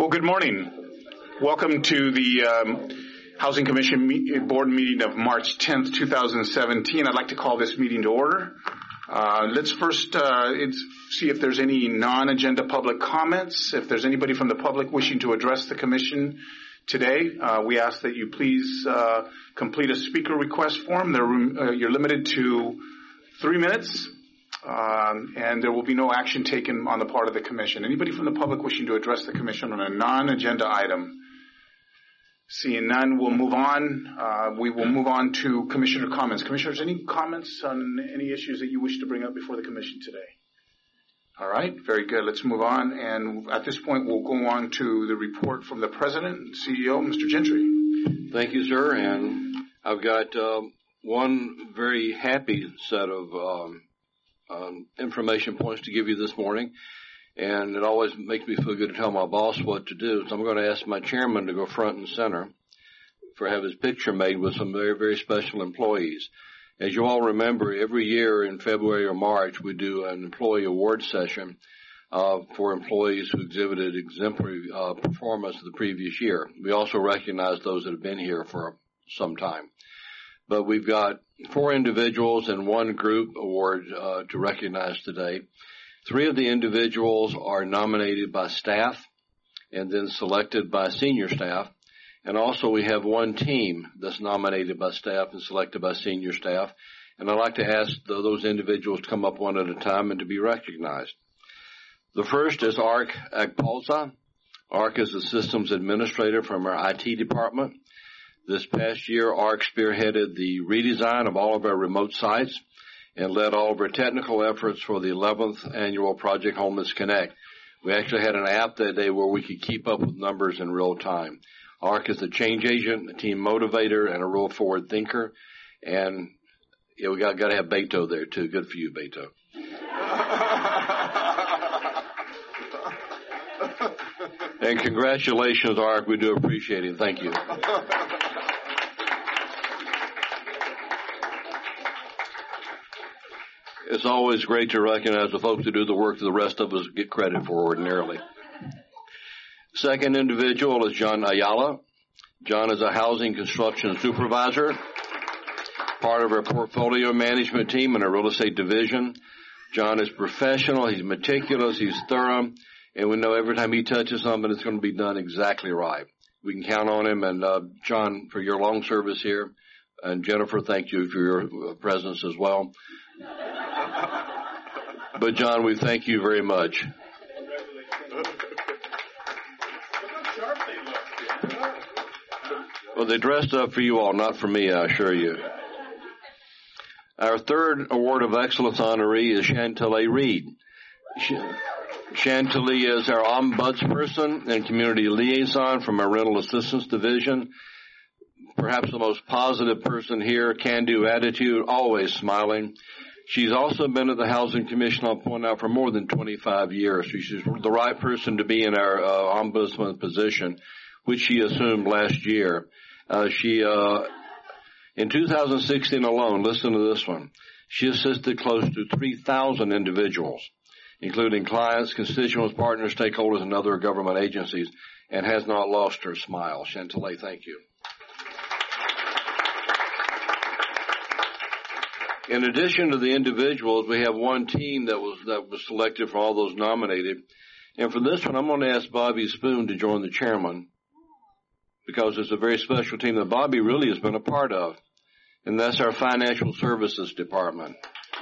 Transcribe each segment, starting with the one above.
Well, good morning. Welcome to the Housing Commission Board meeting of March 10th, 2017. I'd like to call this meeting to order. Let's first see if there's any non-agenda public comments. If there's anybody from the public wishing to address the Commission today, we ask that you please complete a speaker request form. You're limited to 3 minutes. And there will be no action taken on the part of the Commission. Anybody from the public wishing to address the Commission on a non-agenda item? Seeing none, we'll move on. We will move on to Commissioner comments. Commissioners, any comments on any issues that you wish to bring up before the Commission today? All right, very good. Let's move on. And at this point, we'll go on to the report from the President and CEO, Mr. Gentry. Thank you, sir. And I've got one very happy set of information points to give you this morning, and it always makes me feel good to tell my boss what to do. So I'm going to ask my chairman to go front and center for have his picture made with some very, very special employees. As you all remember, every year in February or March, we do an employee award session for employees who exhibited exemplary performance the previous year. We also recognize those that have been here for some time. But we've got 4 individuals and 1 group award to recognize today. 3 of the individuals are nominated by staff and then selected by senior staff. And also we have 1 team that's nominated by staff and selected by senior staff. And I'd like to ask those individuals to come up one at a time and to be recognized. The first is Ark Agpalsa. Ark is the systems administrator from our IT department. This past year, ARC spearheaded the redesign of all of our remote sites and led all of our technical efforts for the 11th annual Project Homeless Connect. We actually had an app that day where we could keep up with numbers in real time. ARC is a change agent, a team motivator, and a real forward thinker. And yeah, we got to have Beto there too. Good for you, Beto. And congratulations, ARC. We do appreciate it. Thank you. It's always great to recognize the folks who do the work that the rest of us get credit for ordinarily. Second individual is John Ayala. John is a housing construction supervisor, part of our portfolio management team in our real estate division. John is professional, he's meticulous, he's thorough, and we know every time he touches something, it's going to be done exactly right. We can count on him, and John, for your long service here, and Jennifer, thank you for your presence as well. But John, we thank you very much. Well, they dressed up for you all, not for me, I assure you. Our third Award of Excellence honoree is Chantilly Reed. Chantilly is our ombudsperson and community liaison from our rental assistance division. Perhaps the most positive person here, can-do attitude, always smiling. She's also been at the Housing Commission, I'll point out, for more than 25 years. She's the right person to be in our ombudsman position, which she assumed last year. In 2016 alone, listen to this one, she assisted close to 3,000 individuals, including clients, constituents, partners, stakeholders, and other government agencies, and has not lost her smile. Chantilly, thank you. In addition to the individuals, we have 1 team that was selected for all those nominated. And for this one, I'm going to ask Bobby Spoon to join the chairman because it's a very special team that Bobby really has been a part of, and that's our financial services department.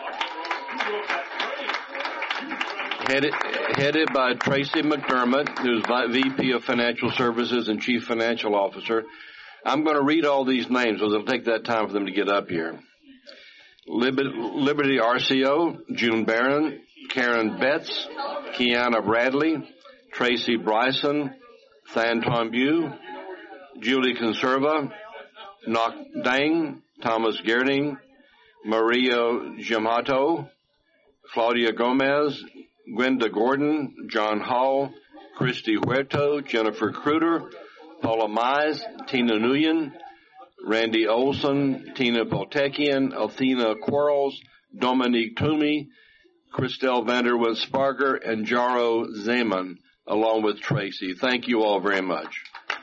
Headed by Tracy McDermott, who's VP of Financial Services and Chief Financial Officer. I'm going to read all these names, so it'll take that time for them to get up here. Liberty RCO, June Barron, Karen Betts, Kiana Bradley, Tracy Bryson, Than Tombu, Julie Conserva, Nok Dang, Thomas Gerding, Maria Giamato, Claudia Gomez, Gwenda Gordon, John Hall, Christy Huerto, Jennifer Kruder, Paula Mize, Tina Nguyen, Randy Olson, Tina Poltekian, Athena Quarles, Dominique Toomey, Christelle Vanderwood Sparger, and Jaro Zaman. along with Tracy. Thank you all very much.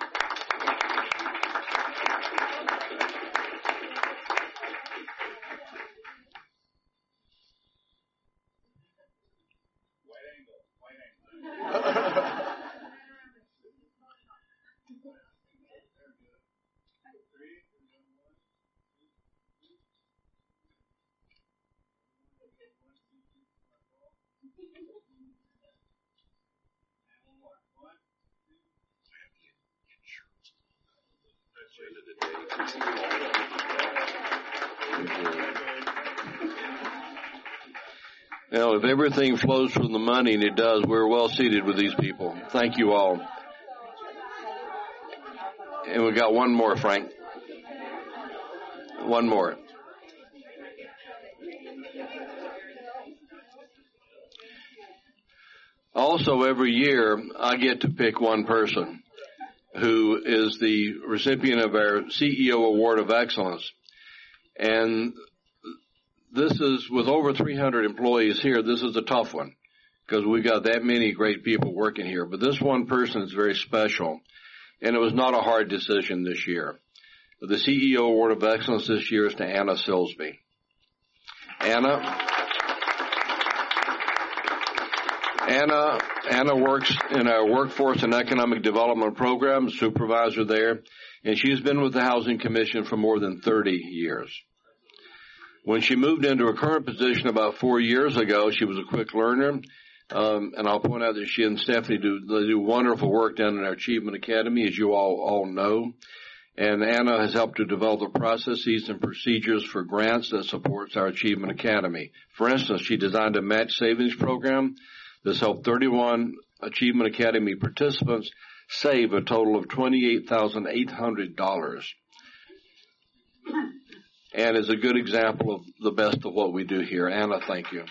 Now, if everything flows from the money, and it does, we're well seated with these people. Thank you all. And we got one more, Frank. One more. Also, every year, I get to pick one person who is the recipient of our CEO Award of Excellence. And this is, with over 300 employees here, this is a tough one because we've got that many great people working here. But this one person is very special, and it was not a hard decision this year. The CEO Award of Excellence this year is to Anna Silsby. Anna works in our Workforce and Economic Development Program, supervisor there, and she's been with the Housing Commission for more than 30 years. When she moved into her current position about 4 years ago, she was a quick learner, and I'll point out that she and Stephanie do wonderful work down in our Achievement Academy, as you all know. And Anna has helped to develop the processes and procedures for grants that supports our Achievement Academy. For instance, she designed a match savings program. This helped 31 Achievement Academy participants save a total of $28,800. And is a good example of the best of what we do here. Anna, thank you.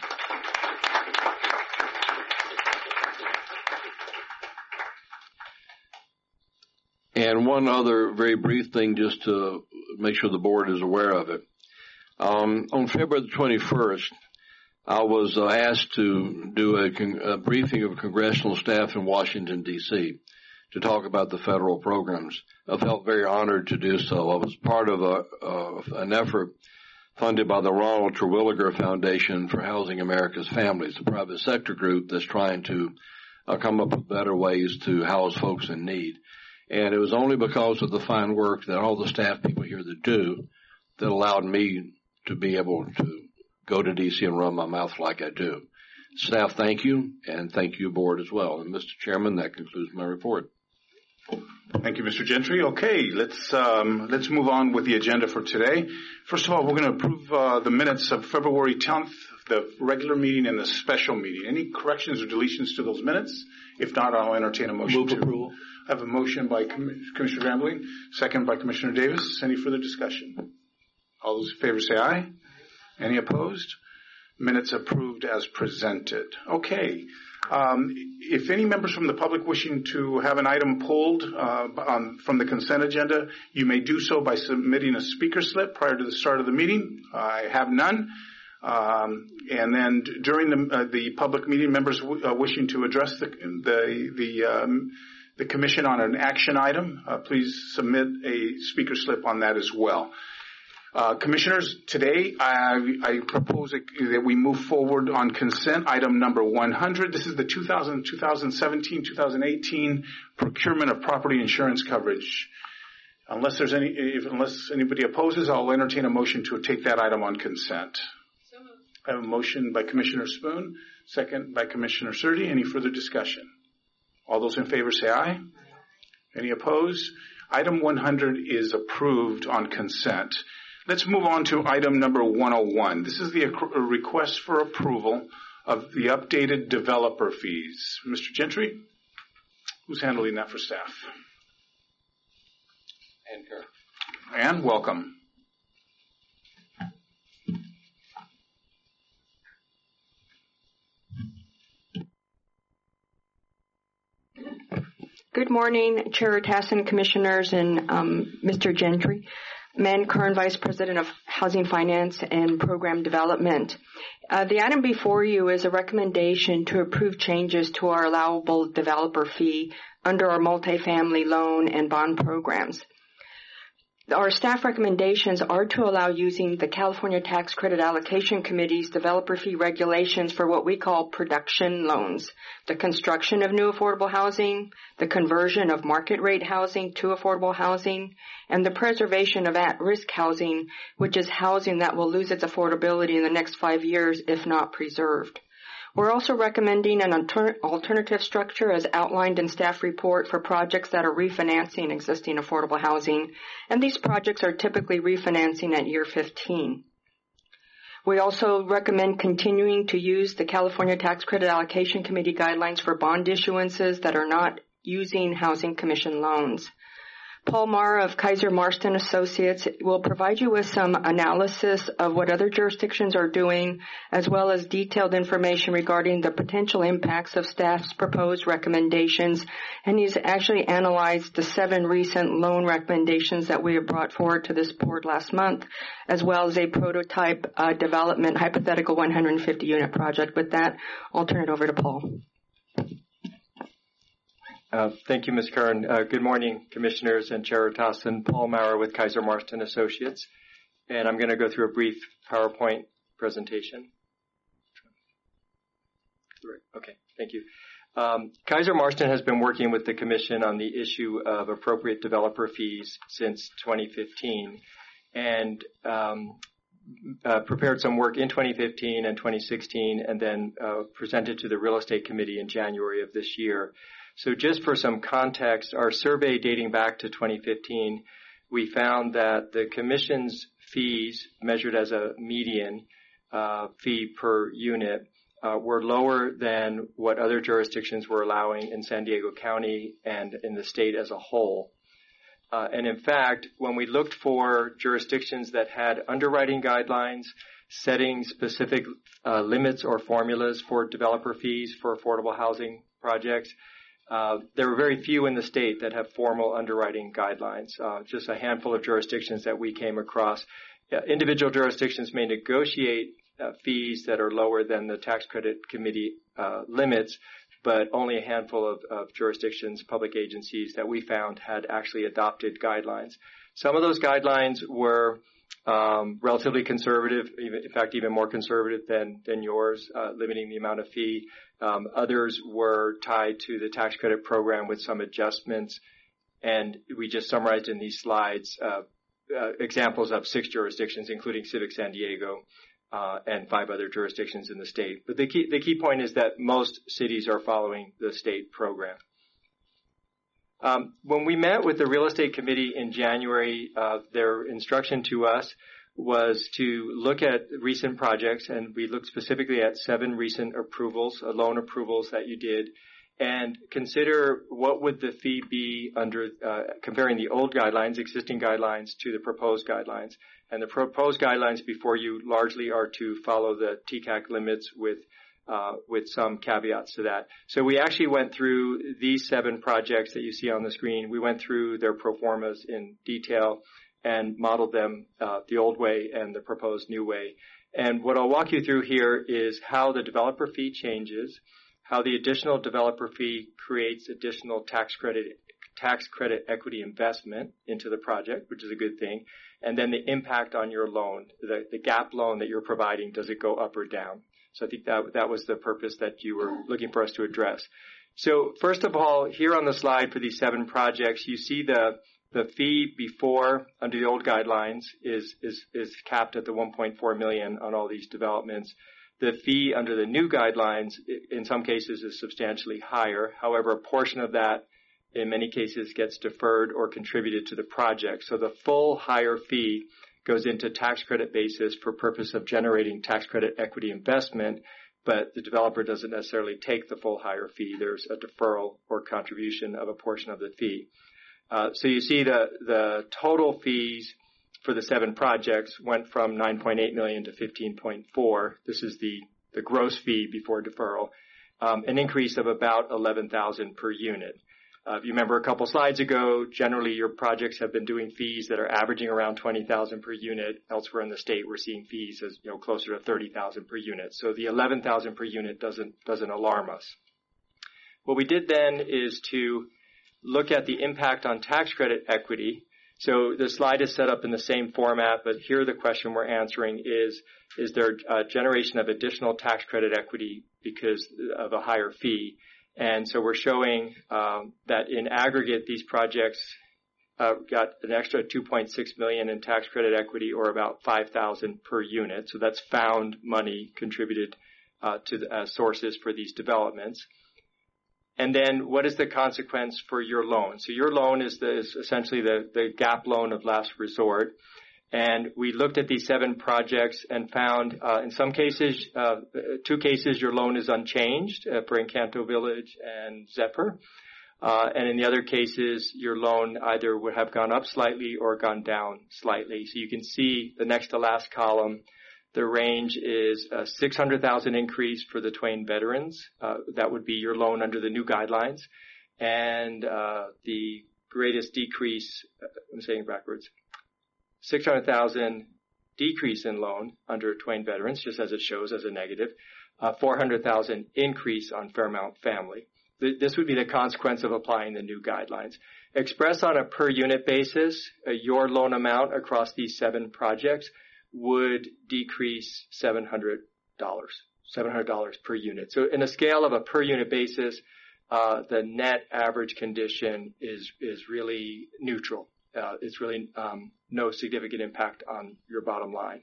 And one other very brief thing just to make sure the board is aware of it. On February the 21st, I was asked to do a briefing of congressional staff in Washington, D.C. to talk about the federal programs. I felt very honored to do so. I was part of an effort funded by the Ronald Terwilliger Foundation for Housing America's Families, a private sector group that's trying to come up with better ways to house folks in need. And it was only because of the fine work that all the staff people here that do that allowed me to be able to go to D.C. and run my mouth like I do. Staff, thank you, and thank you, board, as well. And Mr. Chairman, that concludes my report. Thank you, Mr. Gentry. Okay, let's move on with the agenda for today. First of all, we're going to approve the minutes of February 10th, the regular meeting and the special meeting. Any corrections or deletions to those minutes? If not, I'll entertain a motion. Move approval. I have a motion by Commissioner Grambling, second by Commissioner Davis. Any further discussion? All those in favor say aye. Any opposed? Minutes approved as presented. Okay. If any members from the public wishing to have an item pulled from the consent agenda, you may do so by submitting a speaker slip prior to the start of the meeting. I have none. And then during the public meeting, members wishing to address the commission on an action item, please submit a speaker slip on that as well. Commissioners, today I propose that we move forward on consent item number 100. This is the 2017-2018 procurement of property insurance coverage. Unless anybody opposes, I'll entertain a motion to take that item on consent. So moved. I have a motion by Commissioner Spoon, second by Commissioner Surdy. Any further discussion? All those in favor say aye. Any opposed? Item 100 is approved on consent. Let's move on to item number 101. This is the request for approval of the updated developer fees. Mr. Gentry, who's handling that for staff? Ann Kerr. Ann, welcome. Good morning, Chair Tassin, Commissioners, and Mr. Gentry. Man Kern, Vice President of Housing Finance and Program Development. The item before you is a recommendation to approve changes to our allowable developer fee under our multifamily loan and bond programs. Our staff recommendations are to allow using the California Tax Credit Allocation Committee's developer fee regulations for what we call production loans, the construction of new affordable housing, the conversion of market rate housing to affordable housing, and the preservation of at-risk housing, which is housing that will lose its affordability in the next 5 years if not preserved. We're also recommending an alternative structure as outlined in staff report for projects that are refinancing existing affordable housing, and these projects are typically refinancing at year 15. We also recommend continuing to use the California Tax Credit Allocation Committee guidelines for bond issuances that are not using Housing Commission loans. Paul Mara of Kaiser Marston Associates will provide you with some analysis of what other jurisdictions are doing, as well as detailed information regarding the potential impacts of staff's proposed recommendations. And he's actually analyzed the 7 recent loan recommendations that we have brought forward to this board last month, as well as a prototype development hypothetical 150-unit project. With that, I'll turn it over to Paul. Thank you, Ms. Kern. Good morning, Commissioners and Chair Tassin. Paul Maurer with Kaiser Marston Associates. And I'm going to go through a brief PowerPoint presentation. Okay, thank you. Kaiser Marston has been working with the Commission on the issue of appropriate developer fees since 2015 and prepared some work in 2015 and 2016 and then presented to the Real Estate Committee in January of this year. So just for some context, our survey dating back to 2015, we found that the Commission's fees measured as a median fee per unit were lower than what other jurisdictions were allowing in San Diego County and in the state as a whole. And in fact, when we looked for jurisdictions that had underwriting guidelines setting specific limits or formulas for developer fees for affordable housing projects, there were very few in the state that have formal underwriting guidelines, just a handful of jurisdictions that we came across. Individual jurisdictions may negotiate fees that are lower than the Tax Credit Committee limits, but only a handful of jurisdictions, public agencies that we found had actually adopted guidelines. Some of those guidelines were relatively conservative, in fact, even more conservative than yours, limiting the amount of fee. Others were tied to the tax credit program with some adjustments. And we just summarized in these slides examples of 6 jurisdictions, including Civic San Diego, and 5 other jurisdictions in the state. But the key point is that most cities are following the state program. When we met with the Real Estate Committee in January, their instruction to us was to look at recent projects, and we looked specifically at 7 recent approvals, loan approvals that you did, and consider what would the fee be under comparing the old guidelines, existing guidelines, to the proposed guidelines. And the proposed guidelines before you largely are to follow the TCAC limits with some caveats to that. So we actually went through these 7 projects that you see on the screen. We went through their pro formas in detail and modeled them the old way and the proposed new way. And what I'll walk you through here is how the developer fee changes, how the additional developer fee creates additional tax credit equity investment into the project, which is a good thing, and then the impact on your loan, the gap loan that you're providing, does it go up or down? So I think that was the purpose that you were looking for us to address. So first of all, here on the slide for these 7 projects, you see the fee before under the old guidelines is capped at the $1.4 million on all these developments. The fee under the new guidelines, in some cases, is substantially higher. However, a portion of that, in many cases, gets deferred or contributed to the project. So the full higher fee goes into tax credit basis for purpose of generating tax credit equity investment, but the developer doesn't necessarily take the full higher fee. There's a deferral or contribution of a portion of the fee. So you see the total fees for the 7 projects went from $9.8 million to $15.4. This is the gross fee before deferral, an increase of about $11,000 per unit. If you remember a couple slides ago, generally your projects have been doing fees that are averaging around $20,000 per unit. Elsewhere in the state, we're seeing fees as closer to $30,000 per unit. So the $11,000 per unit doesn't alarm us. What we did then is to look at the impact on tax credit equity. So the slide is set up in the same format, but here the question we're answering is there a generation of additional tax credit equity because of a higher fee? And so we're showing that in aggregate, these projects got an extra $2.6 million in tax credit equity, or about $5,000 per unit. So that's found money contributed to the sources for these developments. And then what is the consequence for your loan? So your loan is essentially the GAP loan of last resort. And we looked at these 7 projects and found in some cases, 2 cases, your loan is unchanged for Encanto Village and Zephyr. And in the other cases, your loan either would have gone up slightly or gone down slightly. So you can see the next to last column, the range is a $600,000 increase for the Twain veterans. That would be your loan under the new guidelines. And the greatest decrease, I'm saying it backwards, $600,000 decrease in loan under Twain veterans, just as it shows as a negative, $400,000 increase on Fairmount family. This would be the consequence of applying the new guidelines. Expressed on a per unit basis, your loan amount across these 7 projects would decrease $700 per unit. So in a scale of a per unit basis, the net average condition is really neutral. It's really no significant impact on your bottom line.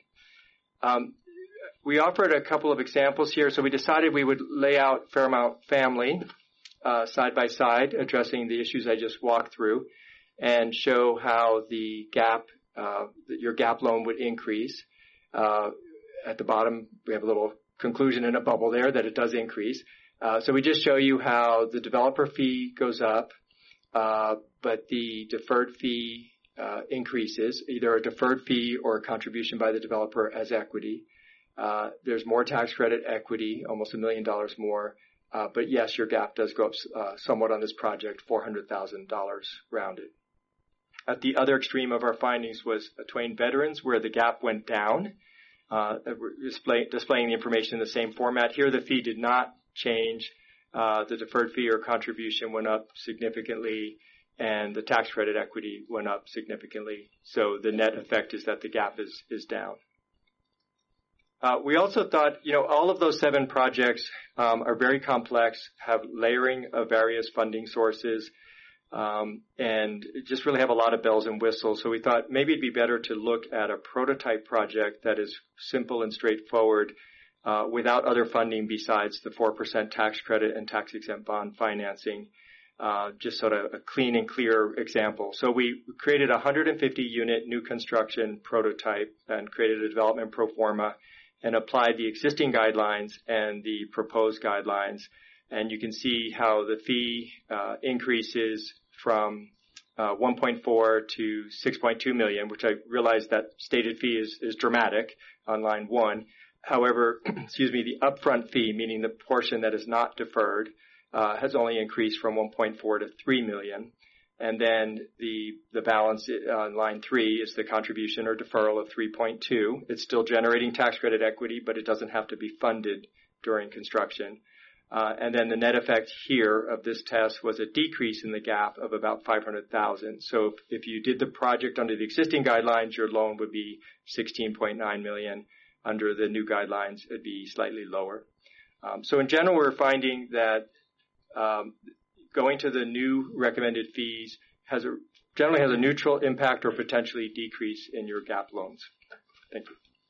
We offered a couple of examples here. So we decided we would lay out Fairmount family side by side, addressing the issues I just walked through, and show how the gap, your gap loan would increase. At the bottom, we have a little conclusion in a bubble there that it does increase. So we just show you how the developer fee goes up, but the deferred fee increases, either a deferred fee or a contribution by the developer as equity. There's more tax credit equity, almost $1 million more. But yes, your gap does go up somewhat on this project, $400,000 rounded. At the other extreme of our findings was Twain veterans, where the gap went down, displaying the information in the same format. Here, the fee did not change. The deferred fee or contribution went up significantly, and the tax credit equity went up significantly. So the net effect is that the gap is down. We also thought, all of those 7 projects are very complex, have layering of various funding sources, and just really have a lot of bells and whistles. So we thought maybe it'd be better to look at a prototype project that is simple and straightforward, without other funding besides the 4% tax credit and tax-exempt bond financing. Just sort of a clean and clear example. So we created a 150-unit new construction prototype and created a development pro forma, and applied the existing guidelines and the proposed guidelines. And you can see how the fee increases from 1.4 to 6.2 million, which I realize that stated fee is dramatic on line 1. However, the upfront fee, meaning the portion that is not deferred, has only increased from 1.4 to 3 million. And then the balance on line 3 is the contribution or deferral of 3.2. It's still generating tax credit equity, but it doesn't have to be funded during construction. And then the net effect here of this test was a decrease in the gap of about $500,000. So if you did the project under the existing guidelines, your loan would be $16.9 million. Under the new guidelines, it'd be slightly lower. So in general, we're finding that going to the new recommended fees generally has a neutral impact or potentially decrease in your gap loans. Thank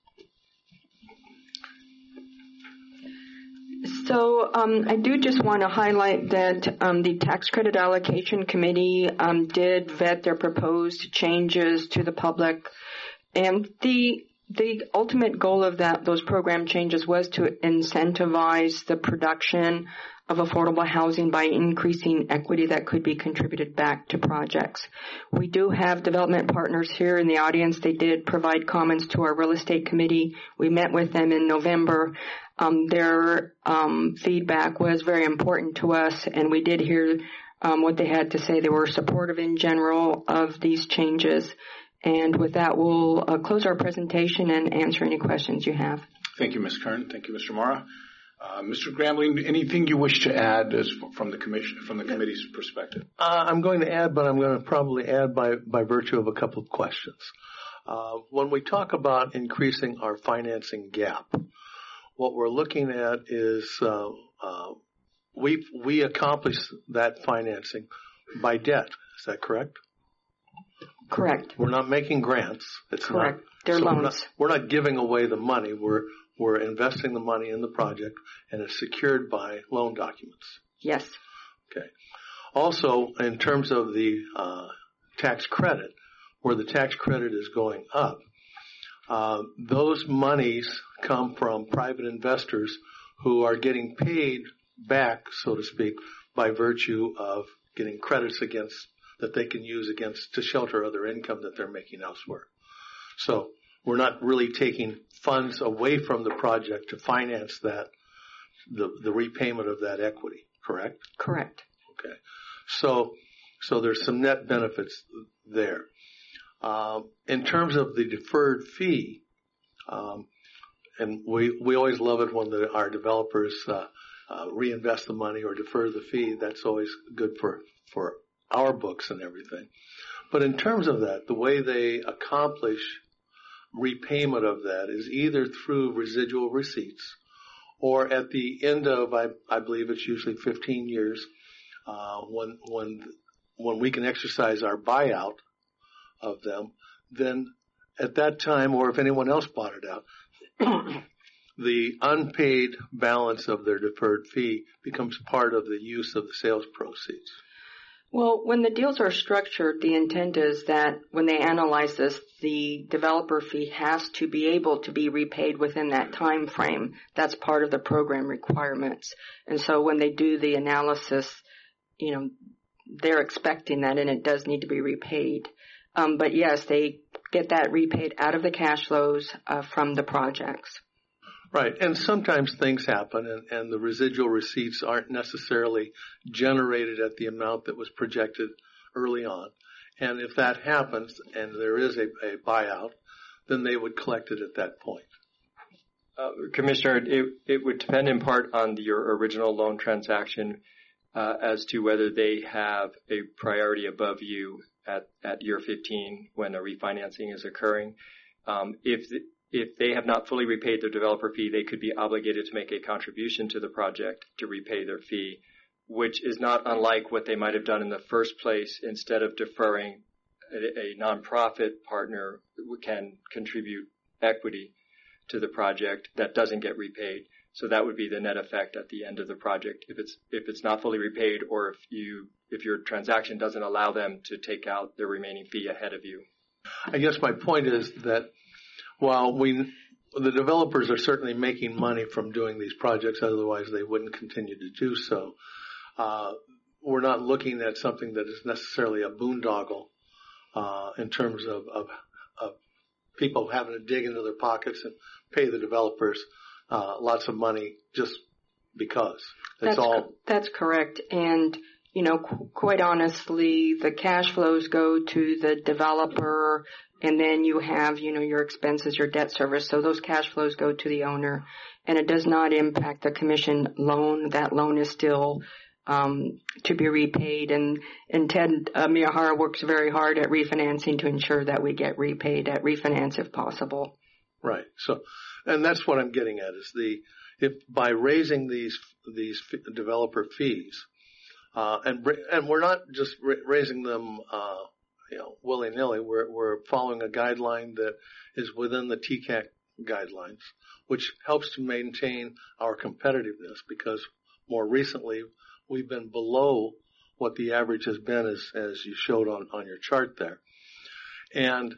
you. So I do just want to highlight that the Tax Credit Allocation Committee did vet their proposed changes to the public, and the ultimate goal of those program changes was to incentivize the production of affordable housing by increasing equity that could be contributed back to projects. We do have development partners here in the audience. They did provide comments to our real estate committee. We met with them in November. Their feedback was very important to us, and we did hear what they had to say. They were supportive in general of these changes. And with that, we'll close our presentation and answer any questions you have. Thank you, Ms. Kern. Thank you, Mr. Mora. Mr. Grambling, anything you wish to add from the committee's perspective? I'm going to add, but I'm going to probably add by virtue of a couple of questions. When we talk about increasing our financing gap, what we're looking at is we accomplish that financing by debt. Is that correct? Correct. We're not making grants. It's correct. They're loans. We're not giving away the money. We're investing the money in the project, and it's secured by loan documents. Yes. Okay. Also, in terms of the tax credit, where the tax credit is going up, those monies come from private investors who are getting paid back, so to speak, by virtue of getting credits that they can use to shelter other income that they're making elsewhere. So we're not really taking funds away from the project to finance the repayment of that equity, correct? Correct. Okay. So there's some net benefits there. In terms of the deferred fee, and we always love it when our developers reinvest the money or defer the fee. That's always good for our books and everything. But in terms of that, the way they accomplish repayment of that is either through residual receipts or at the end of, I believe it's usually 15 years, when we can exercise our buyout of them, then at that time, or if anyone else bought it out, the unpaid balance of their deferred fee becomes part of the use of the sales proceeds. Well, when the deals are structured, the intent is that when they analyze this, the developer fee has to be able to be repaid within that time frame. That's part of the program requirements. And so when they do the analysis, they're expecting that, and it does need to be repaid. But yes, they get that repaid out of the cash flows from the projects. Right, and sometimes things happen, and the residual receipts aren't necessarily generated at the amount that was projected early on. And if that happens, and there is a buyout, then they would collect it at that point. Commissioner, it would depend in part on your original loan transaction as to whether they have a priority above you at year 15 when a refinancing is occurring. If they have not fully repaid their developer fee, they could be obligated to make a contribution to the project to repay their fee, which is not unlike what they might have done in the first place. Instead of deferring, a nonprofit partner can contribute equity to the project that doesn't get repaid. So that would be the net effect at the end of the project if it's not fully repaid, or if your transaction doesn't allow them to take out the remaining fee ahead of you. I guess my point is that while the developers are certainly making money from doing these projects, otherwise they wouldn't continue to do so, we're not looking at something that is necessarily a boondoggle in terms of people having to dig into their pockets and pay the developers lots of money just because. That's correct. And, quite honestly, the cash flows go to the developer, and then you have, your expenses, your debt service. So those cash flows go to the owner, and it does not impact the commission loan. That loan is still to be repaid, and Ted Miyahara works very hard at refinancing to ensure that we get repaid at refinance if possible. Right. So, and that's what I'm getting at is if by raising these developer fees, and we're not just raising them, willy-nilly. We're following a guideline that is within the TCAC guidelines, which helps to maintain our competitiveness because more recently we've been below what the average has been as you showed on your chart there. And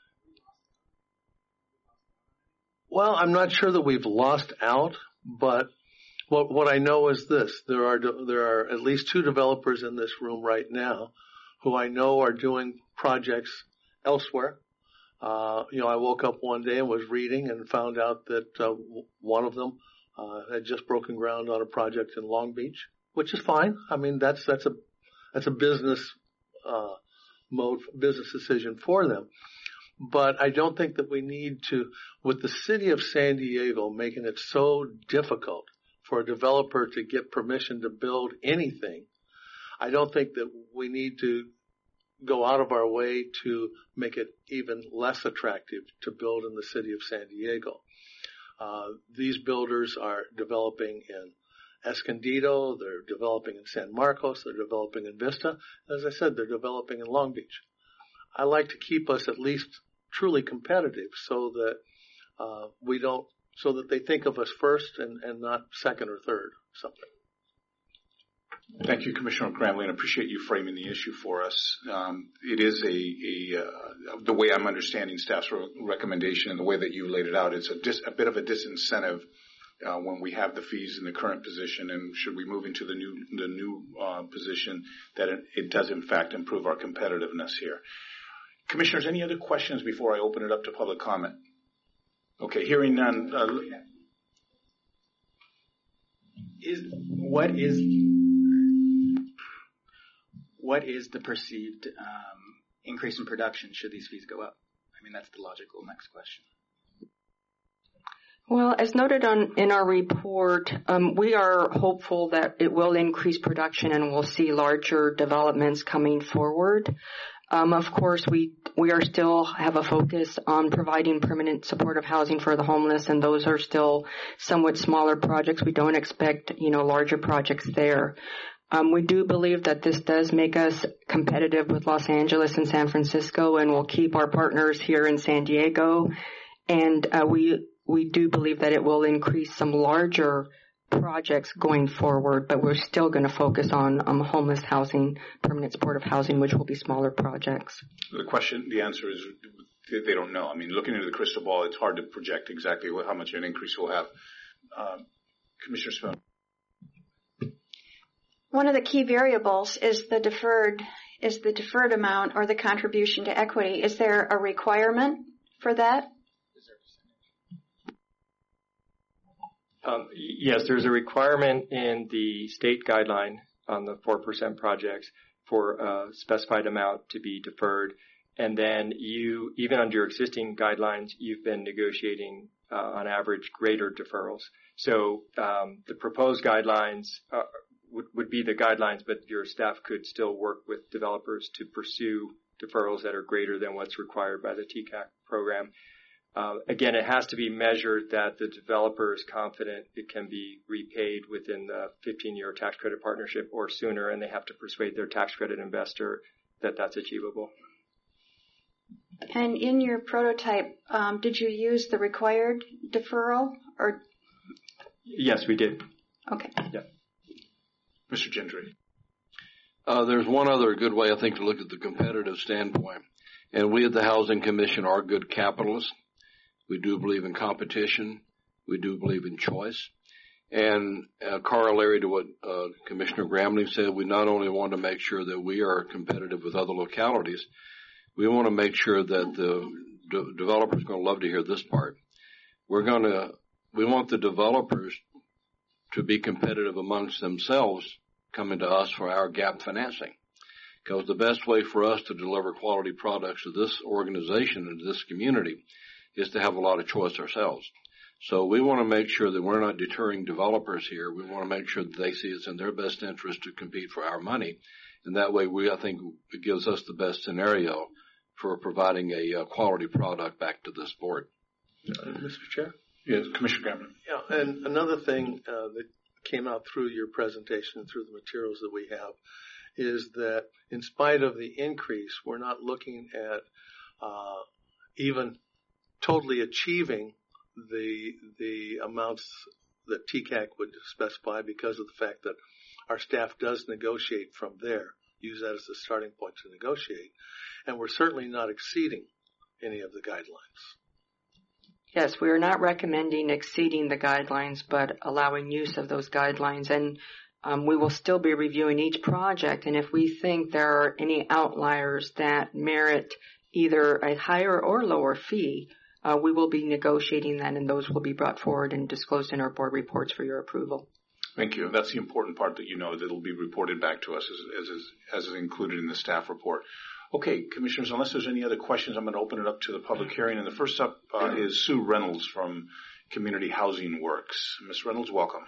well, I'm not sure that we've lost out, but what I know is this. There are at least two developers in this room right now who I know are doing projects elsewhere. I woke up one day and was reading and found out that one of them had just broken ground on a project in Long Beach, which is fine. I mean, that's that's a business business decision for them. But I don't think that we need to, with the city of San Diego making it so difficult for a developer to get permission to build anything, I don't think that we need to go out of our way to make it even less attractive to build in the city of San Diego. These builders are developing in Escondido, they're developing in San Marcos, they're developing in Vista. As I said, they're developing in Long Beach. I like to keep us at least truly competitive so that so that they think of us first and not second or third something. Thank you, Commissioner Gramling. I appreciate you framing the issue for us. It is the way I'm understanding staff's recommendation and the way that you laid it out, it's a bit of a disincentive when we have the fees in the current position, and should we move into the new position, that it does in fact improve our competitiveness here. Commissioners, any other questions before I open it up to public comment? Okay, hearing none. What is the perceived increase in production should these fees go up? I mean, that's the logical next question. Well, as noted in our report, we are hopeful that it will increase production and we'll see larger developments coming forward. Of course, we are still have a focus on providing permanent supportive housing for the homeless, and those are still somewhat smaller projects. We don't expect, larger projects there. We do believe that this does make us competitive with Los Angeles and San Francisco, and will keep our partners here in San Diego. And we do believe that it will increase some larger projects going forward, but we're still going to focus on homeless housing, permanent supportive housing, which will be smaller projects. The answer is they don't know. I mean, looking into the crystal ball, it's hard to project exactly how much an increase we'll have. Commissioner Spoon. One of the key variables is the deferred amount or the contribution to equity. Is there a requirement for that? Yes, there's a requirement in the state guideline on the 4% projects for a specified amount to be deferred. And then even under your existing guidelines, you've been negotiating on average greater deferrals. So the proposed guidelines would be the guidelines, but your staff could still work with developers to pursue deferrals that are greater than what's required by the TCAC program. Again, it has to be measured that the developer is confident it can be repaid within the 15-year tax credit partnership or sooner, and they have to persuade their tax credit investor that that's achievable. And in your prototype, did you use the required deferral? Or? Yes, we did. Okay. Yeah. Mr. Gentry. There's one other good way, I think, to look at the competitive standpoint. And we at the Housing Commission are good capitalists. We do believe in competition. We do believe in choice. And corollary to what Commissioner Gramling said, we not only want to make sure that we are competitive with other localities, we want to make sure that the developers are going to love to hear this part. We want the developers to be competitive amongst themselves coming to us for our gap financing. Because the best way for us to deliver quality products to this organization and to this community is to have a lot of choice ourselves. So we want to make sure that we're not deterring developers here. We want to make sure that they see it's in their best interest to compete for our money. And that way I think it gives us the best scenario for providing a quality product back to this board. Mr. Chair? Yes, Commissioner Gramling. Yeah, and another thing that came out through your presentation, through the materials that we have, is that in spite of the increase, we're not looking at even totally achieving the amounts that TCAC would specify, because of the fact that our staff does negotiate from there, use that as the starting point to negotiate. And we're certainly not exceeding any of the guidelines. Yes, we are not recommending exceeding the guidelines, but allowing use of those guidelines. And we will still be reviewing each project. And if we think there are any outliers that merit either a higher or lower fee, we will be negotiating that, and those will be brought forward and disclosed in our board reports for your approval. Thank you. That's the important part that that it'll be reported back to us as is included in the staff report. Okay, Commissioners, unless there's any other questions, I'm going to open it up to the public hearing. And the first up is Sue Reynolds from Community Housing Works. Ms. Reynolds, welcome.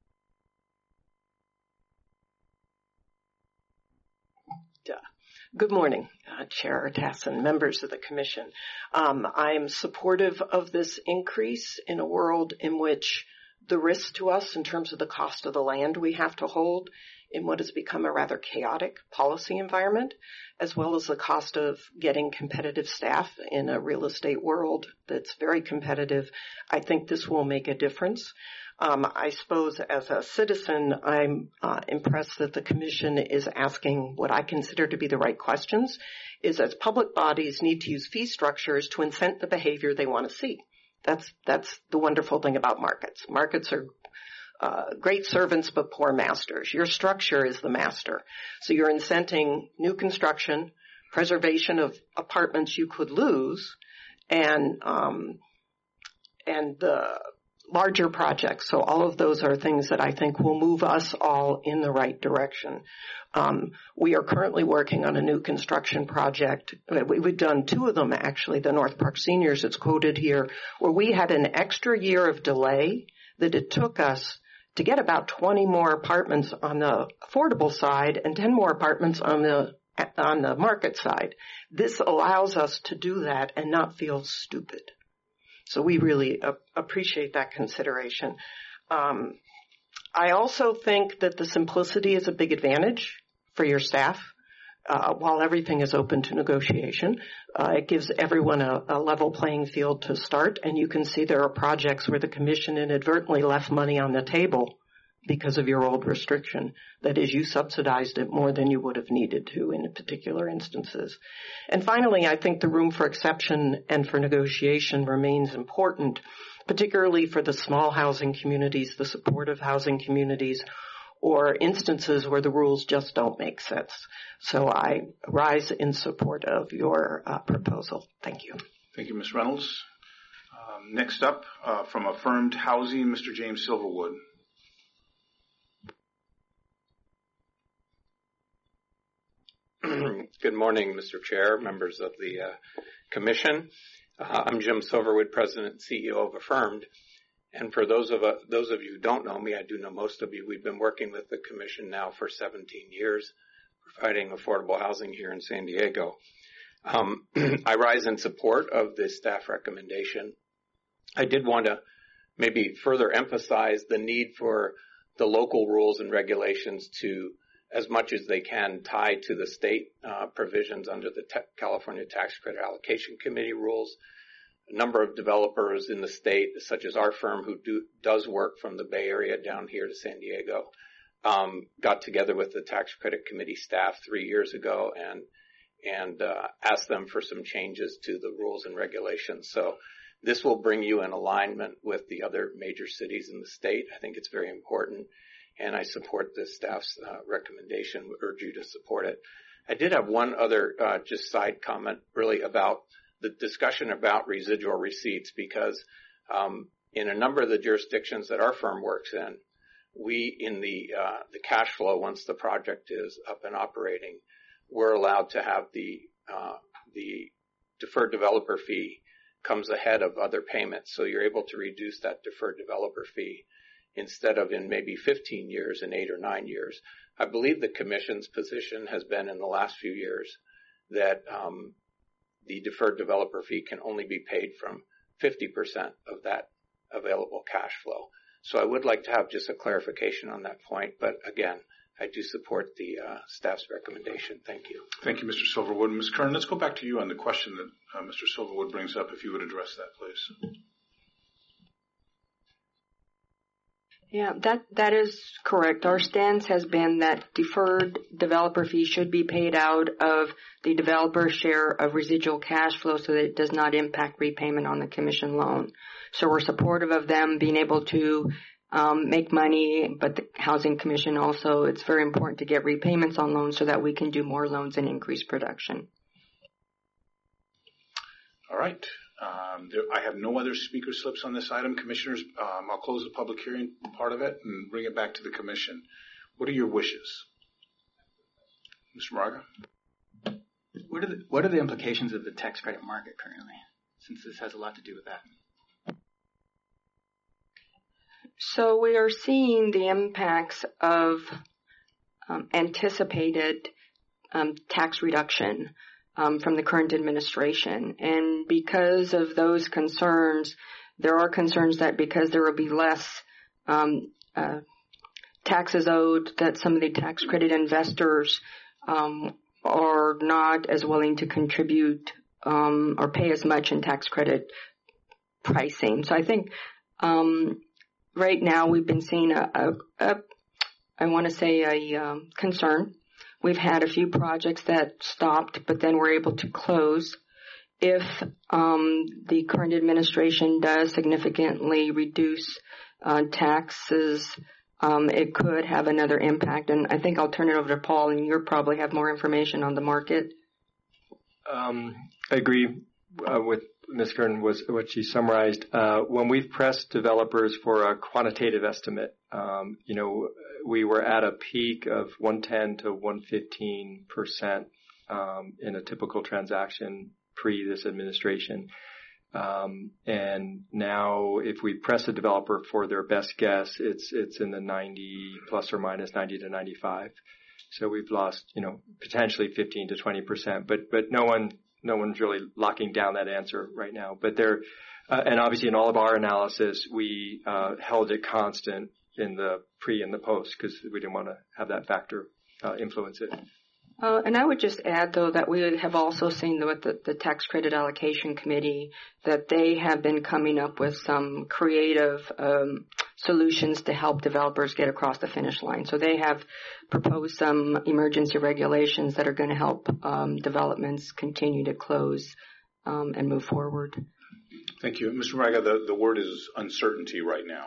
Good morning, Chair Tassin, members of the Commission. I'm supportive of this increase in a world in which the risk to us in terms of the cost of the land we have to hold in what has become a rather chaotic policy environment, as well as the cost of getting competitive staff in a real estate world that's very competitive. I think this will make a difference. I suppose as a citizen, I'm impressed that the Commission is asking what I consider to be the right questions, is as public bodies need to use fee structures to incent the behavior they want to see. That's the wonderful thing about markets. Markets are great servants but poor masters. Your structure is the master. So you're incenting new construction, preservation of apartments you could lose, and the larger projects. So all of those are things that I think will move us all in the right direction. We are currently working on a new construction project. We've done 2 of them, actually, the North Park Seniors, it's quoted here, where we had an extra year of delay that it took us to get about 20 more apartments on the affordable side and 10 more apartments on the market side. This allows us to do that and not feel stupid. So we really appreciate that consideration. I also think that the simplicity is a big advantage for your staff. While everything is open to negotiation, it gives everyone a level playing field to start. And you can see there are projects where the Commission inadvertently left money on the table because of your old restriction. That is, you subsidized it more than you would have needed to in particular instances. And finally, I think the room for exception and for negotiation remains important, particularly for the small housing communities, the supportive housing communities, or instances where the rules just don't make sense. So I rise in support of your proposal. Thank you. Thank you, Ms. Reynolds. Next up, from Affirmed Housing, Mr. James Silverwood. Good morning, Mr. Chair, members of the Commission. I'm Jim Silverwood, President and CEO of Affirmed. And for those of you who don't know me, I do know most of you. We've been working with the Commission now for 17 years, providing affordable housing here in San Diego. I rise in support of this staff recommendation. I did want to maybe further emphasize the need for the local rules and regulations to, as much as they can, tie to the state provisions under the California Tax Credit Allocation Committee rules. A number of developers in the state, such as our firm, who does work from the Bay Area down here to San Diego, got together with the Tax Credit Committee staff 3 years ago and asked them for some changes to the rules and regulations. So this will bring you in alignment with the other major cities in the state. I think it's very important, and I support the staff's recommendation, urge you to support it. I did have one other just side comment really about the discussion about residual receipts, because in a number of the jurisdictions that our firm works in, we, in the cash flow, once the project is up and operating, we're allowed to have the deferred developer fee comes ahead of other payments. So you're able to reduce that deferred developer fee instead of in maybe 15 years, in 8 or 9 years. I believe the Commission's position has been in the last few years that the deferred developer fee can only be paid from 50% of that available cash flow. So I would like to have just a clarification on that point. But again, I do support the staff's recommendation. Thank you. Thank you, Mr. Silverwood. Ms. Kern, let's go back to you on the question that Mr. Silverwood brings up, if you would address that, please. Yeah, that is correct. Our stance has been that deferred developer fee should be paid out of the developer's share of residual cash flow so that it does not impact repayment on the Commission loan. So we're supportive of them being able to make money, but the Housing Commission also, it's very important to get repayments on loans so that we can do more loans and increase production. All right. I have no other speaker slips on this item. Commissioners, I'll close the public hearing part of it and bring it back to the commission. What are your wishes? Mr. Moraga? What are the implications of the tax credit market currently, since this has a lot to do with that? So we are seeing the impacts of anticipated tax reduction from the current administration. And because of those concerns, there are concerns that because there will be less taxes owed, that some of the tax credit investors are not as willing to contribute or pay as much in tax credit pricing. So I think right now we've been seeing a concern. We've had a few projects that stopped, but then we're able to close. If the current administration does significantly reduce taxes, it could have another impact. And I think I'll turn it over to Paul, and you probably have more information on the market. I agree with Ms. Kern was what she summarized. When we've pressed developers for a quantitative estimate, we were at a peak of 110 to 115% in a typical transaction pre this administration. And now if we press a developer for their best guess, it's in the 90 plus or minus 90 to 95. So we've lost, potentially 15 to 20%, but no one's really locking down that answer right now. But and obviously in all of our analysis, we held it constant in the pre and the post because we didn't want to have that factor influence it. And I would just add, though, that we have also seen with the Tax Credit Allocation Committee that they have been coming up with some creative solutions to help developers get across the finish line. So they have proposed some emergency regulations that are going to help developments continue to close and move forward. Thank you. Mr. Moraga, the word is uncertainty right now.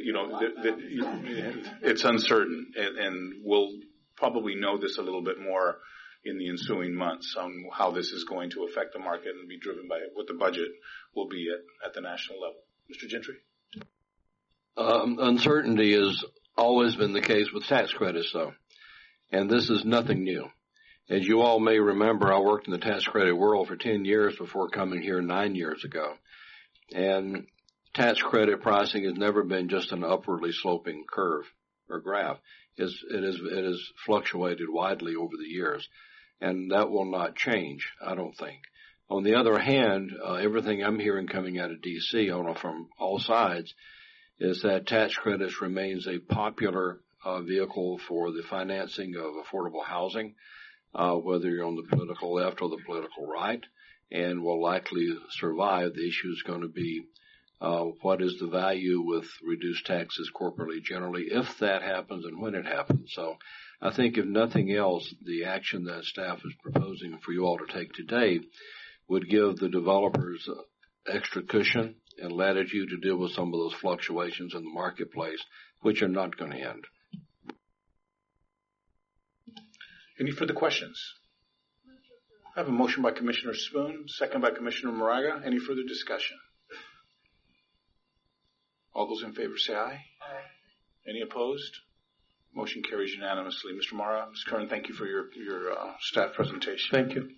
It's uncertain, and we'll probably know this a little bit more in the ensuing months on how this is going to affect the market and be driven by what the budget will be at the national level. Mr. Gentry? Uncertainty has always been the case with tax credits, though, and this is nothing new. As you all may remember, I worked in the tax credit world for 10 years before coming here 9 years ago, and tax credit pricing has never been just an upwardly sloping curve or graph. It has fluctuated widely over the years, and that will not change, I don't think. On the other hand, everything I'm hearing coming out of D.C. From all sides is that tax credits remains a popular vehicle for the financing of affordable housing, whether you're on the political left or the political right, and will likely survive. The issue is going to be what is the value with reduced taxes corporately generally, if that happens and when it happens. So I think if nothing else, the action that staff is proposing for you all to take today would give the developers extra cushion and latitude to deal with some of those fluctuations in the marketplace, which are not going to end. Any further questions? I have a motion by Commissioner Spoon, second by Commissioner Moraga. Any further discussion? All those in favor say aye. Aye. Any opposed? Motion carries unanimously. Mr. Mara, Ms. Kern, thank you for your staff presentation. Thank you.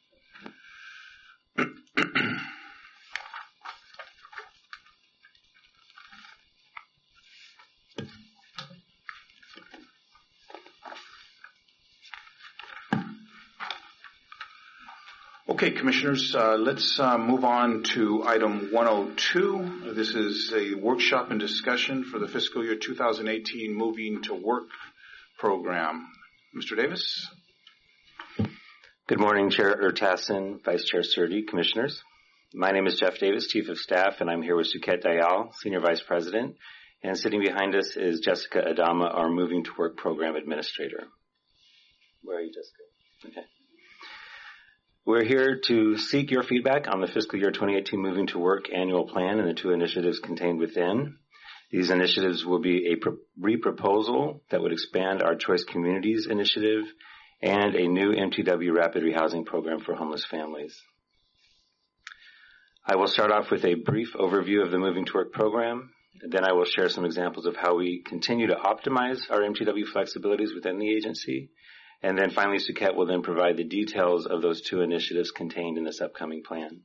Okay, Commissioners, let's move on to item 102. This is a workshop and discussion for the fiscal year 2018 Moving to Work program. Mr. Davis? Good morning, Chair Urtasun, Vice Chair Sturdy, Commissioners. My name is Jeff Davis, Chief of Staff, and I'm here with Suket Dayal, Senior Vice President. And sitting behind us is Jessica Adama, our Moving to Work Program Administrator. Where are you, Jessica? Okay. We're here to seek your feedback on the fiscal year 2018 Moving to Work annual plan and the two initiatives contained within. These initiatives will be a re-proposal that would expand our Choice Communities initiative and a new MTW Rapid Rehousing program for homeless families. I will start off with a brief overview of the Moving to Work program. Then I will share some examples of how we continue to optimize our MTW flexibilities within the agency. And then finally, Suket will then provide the details of those two initiatives contained in this upcoming plan.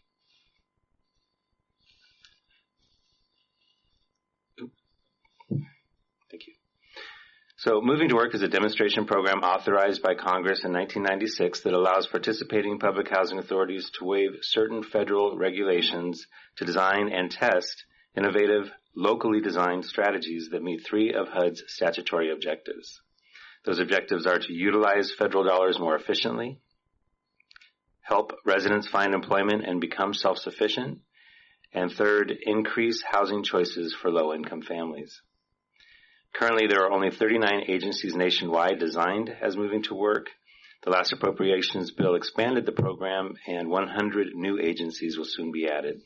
Thank you. So Moving to Work is a demonstration program authorized by Congress in 1996 that allows participating public housing authorities to waive certain federal regulations to design and test innovative, locally designed strategies that meet three of HUD's statutory objectives. Those objectives are to utilize federal dollars more efficiently, help residents find employment and become self-sufficient, and third, increase housing choices for low-income families. Currently, there are only 39 agencies nationwide designed as Moving to Work. The last appropriations bill expanded the program, and 100 new agencies will soon be added.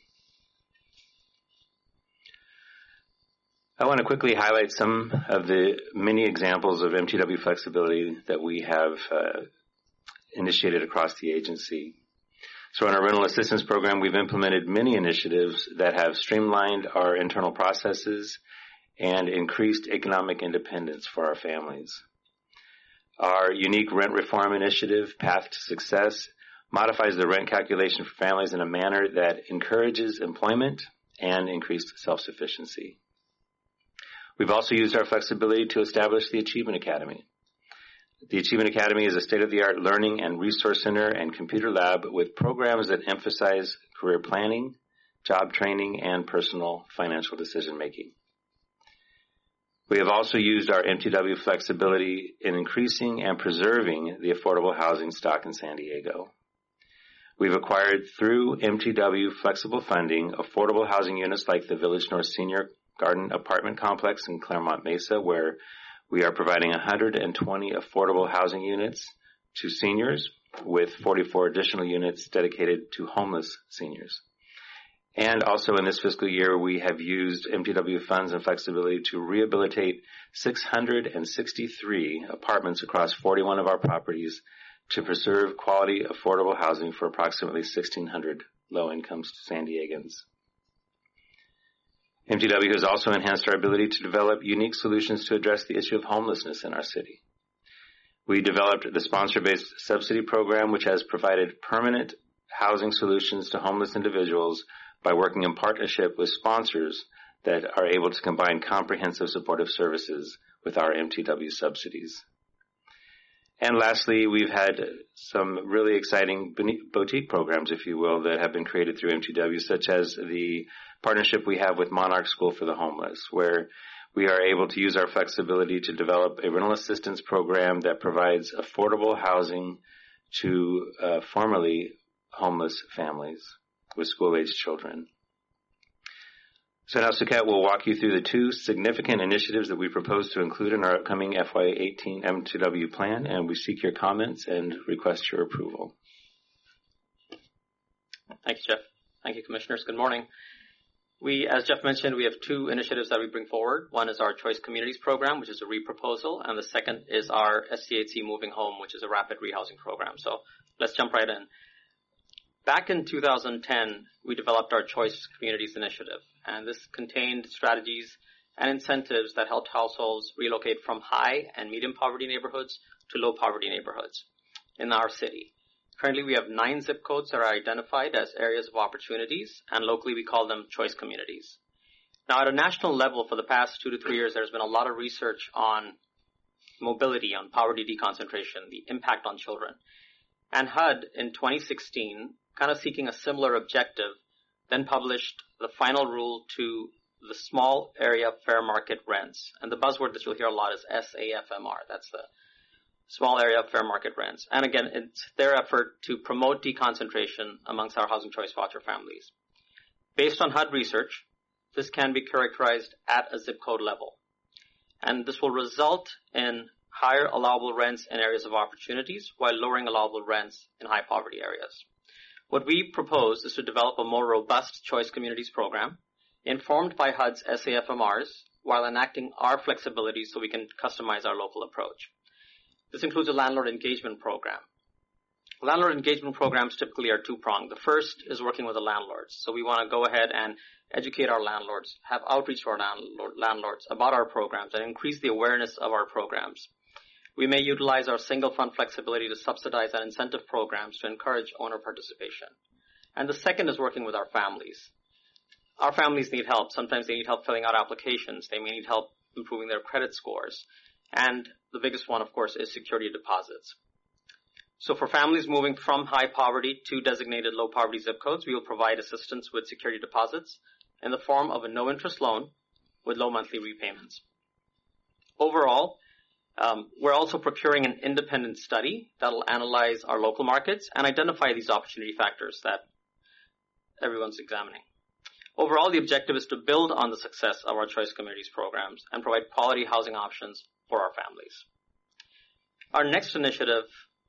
I want to quickly highlight some of the many examples of MTW flexibility that we have initiated across the agency. So in our rental assistance program, we've implemented many initiatives that have streamlined our internal processes and increased economic independence for our families. Our unique rent reform initiative, Path to Success, modifies the rent calculation for families in a manner that encourages employment and increased self-sufficiency. We've also used our flexibility to establish the Achievement Academy. The Achievement Academy is a state-of-the-art learning and resource center and computer lab with programs that emphasize career planning, job training, and personal financial decision-making. We have also used our MTW flexibility in increasing and preserving the affordable housing stock in San Diego. We've acquired through MTW flexible funding affordable housing units like the Village North Senior Garden Apartment Complex in Claremont Mesa, where we are providing 120 affordable housing units to seniors with 44 additional units dedicated to homeless seniors. And also in this fiscal year, we have used MTW funds and flexibility to rehabilitate 663 apartments across 41 of our properties to preserve quality, affordable housing for approximately 1,600 low-income San Diegans. MTW has also enhanced our ability to develop unique solutions to address the issue of homelessness in our city. We developed the sponsor-based subsidy program, which has provided permanent housing solutions to homeless individuals by working in partnership with sponsors that are able to combine comprehensive supportive services with our MTW subsidies. And lastly, we've had some really exciting boutique programs, if you will, that have been created through MTW, such as the partnership we have with Monarch School for the Homeless, where we are able to use our flexibility to develop a rental assistance program that provides affordable housing to formerly homeless families with school-aged children. So now Suket will walk you through the two significant initiatives that we propose to include in our upcoming FY18 MTW plan, and we seek your comments and request your approval. Thanks, Jeff. Thank you, Commissioners. Good morning. As Jeff mentioned, we have two initiatives that we bring forward. One is our Choice Communities program, which is a reproposal, and the second is our SCHC Moving Home, which is a rapid rehousing program. So let's jump right in. Back in 2010, we developed our Choice Communities initiative, and this contained strategies and incentives that helped households relocate from high and medium poverty neighborhoods to low poverty neighborhoods in our city. Currently, we have 9 zip codes that are identified as areas of opportunities, and locally we call them Choice Communities. Now, at a national level, for the past 2 to 3 years, there's been a lot of research on mobility, on poverty deconcentration, the impact on children. And HUD, in 2016, kind of seeking a similar objective, then published the final rule to the small area fair market rents. And the buzzword that you'll hear a lot is SAFMR. That's the small area fair market rents. And again, it's their effort to promote deconcentration amongst our housing choice voucher families. Based on HUD research, this can be characterized at a zip code level. And this will result in higher allowable rents in areas of opportunities while lowering allowable rents in high poverty areas. What we propose is to develop a more robust Choice Communities program informed by HUD's SAFMRs while enacting our flexibility so we can customize our local approach. This includes a landlord engagement program. Landlord engagement programs typically are two-pronged. The first is working with the landlords. So we want to go ahead and educate our landlords, have outreach to our landlords about our programs, and increase the awareness of our programs. We may utilize our single fund flexibility to subsidize and incentive programs to encourage owner participation. And the second is working with our families. Our families need help. Sometimes they need help filling out applications. They may need help improving their credit scores. And the biggest one, of course, is security deposits. So for families moving from high poverty to designated low poverty zip codes, we will provide assistance with security deposits in the form of a no-interest loan with low monthly repayments. Overall, we're also procuring an independent study that will analyze our local markets and identify these opportunity factors that everyone's examining. Overall, the objective is to build on the success of our Choice Communities programs and provide quality housing options for our families. Our next initiative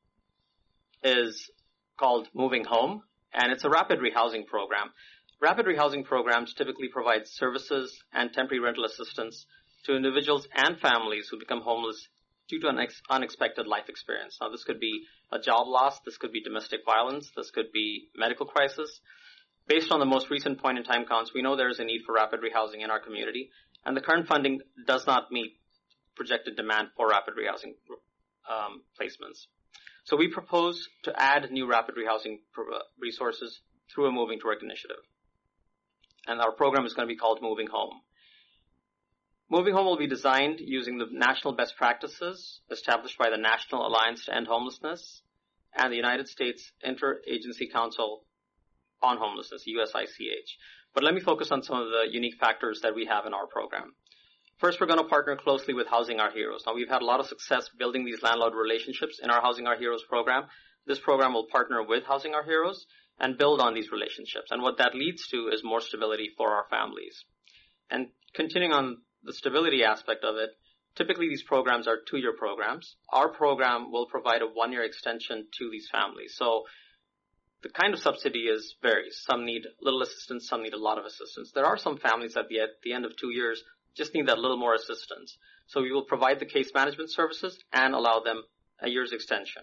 is called Moving Home, and it's a rapid rehousing program. Rapid rehousing programs typically provide services and temporary rental assistance to individuals and families who become homeless due to an unexpected life experience. Now, this could be a job loss, this could be domestic violence, this could be medical crisis. Based on the most recent point-in-time counts, we know there is a need for rapid rehousing in our community, and the current funding does not meet projected demand for rapid rehousing placements. So we propose to add new rapid rehousing resources through a Moving to Work initiative. And our program is going to be called Moving Home. Moving Home will be designed using the national best practices established by the National Alliance to End Homelessness and the United States Interagency Council on Homelessness, USICH. But let me focus on some of the unique factors that we have in our program. First, we're going to partner closely with Housing Our Heroes. Now, we've had a lot of success building these landlord relationships in our Housing Our Heroes program. This program will partner with Housing Our Heroes and build on these relationships. And what that leads to is more stability for our families. And continuing on the stability aspect of it, typically these programs are 2-year programs. Our program will provide a 1-year extension to these families. So the kind of subsidy varies. Some need little assistance, some need a lot of assistance. There are some families at the end of 2 years just need that little more assistance. So we will provide the case management services and allow them a year's extension.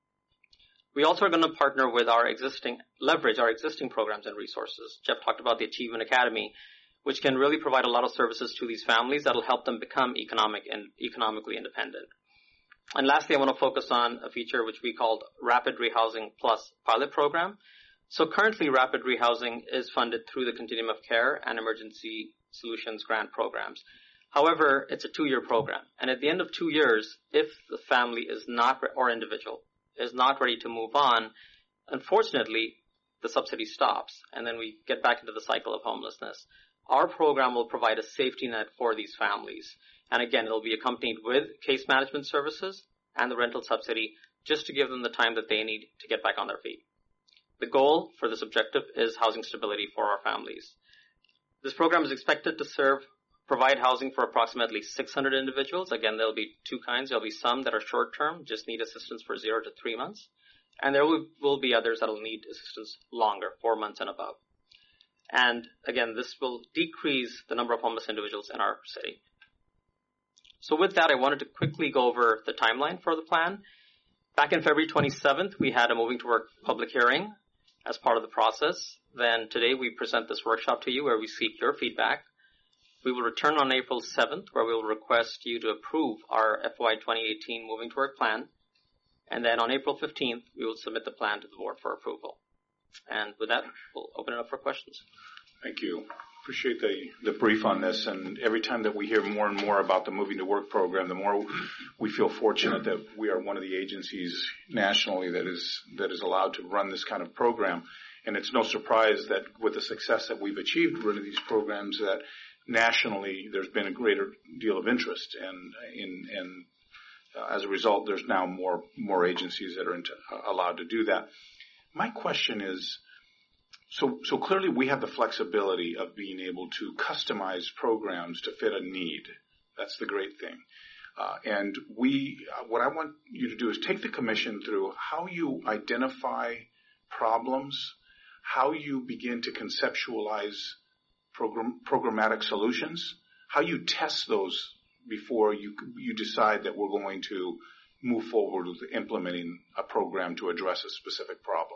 We also are going to partner with leverage our existing programs and resources. Jeff talked about the Achievement Academy, which can really provide a lot of services to these families that will help them become economically independent. And lastly, I want to focus on a feature which we called Rapid Rehousing Plus Pilot Program. So currently, Rapid Rehousing is funded through the Continuum of Care and Emergency Solutions Grant programs. However, it's a 2-year program. And at the end of 2 years, if the family is not, or individual, is not ready to move on, unfortunately, the subsidy stops. And then we get back into the cycle of homelessness. Our program will provide a safety net for these families. And again, it'll be accompanied with case management services and the rental subsidy just to give them the time that they need to get back on their feet. The goal for this objective is housing stability for our families. This program is expected to provide housing for approximately 600 individuals. Again, there'll be 2 kinds. There'll be some that are short-term, just need assistance for 0 to 3 months. And there will be others that will need assistance longer, 4 months and above. And again, this will decrease the number of homeless individuals in our city. So with that, I wanted to quickly go over the timeline for the plan. Back in February 27th, we had a Moving to Work public hearing as part of the process. Then today we present this workshop to you where we seek your feedback. We will return on April 7th where we will request you to approve our FY 2018 Moving to Work plan. And then on April 15th, we will submit the plan to the board for approval. And with that, we'll open it up for questions. Thank you. Appreciate the brief on this. And every time that we hear more and more about the Moving to Work program, the more we feel fortunate that we are one of the agencies nationally that is allowed to run this kind of program. And it's no surprise that with the success that we've achieved running these programs, that nationally there's been a greater deal of interest. And as a result, there's now more agencies that are allowed to do that. My question is, so clearly we have the flexibility of being able to customize programs to fit a need. That's the great thing. And what I want you to do is take the commission through how you identify problems, how you begin to conceptualize programmatic solutions, how you test those before you decide that we're going to move forward with implementing a program to address a specific problem?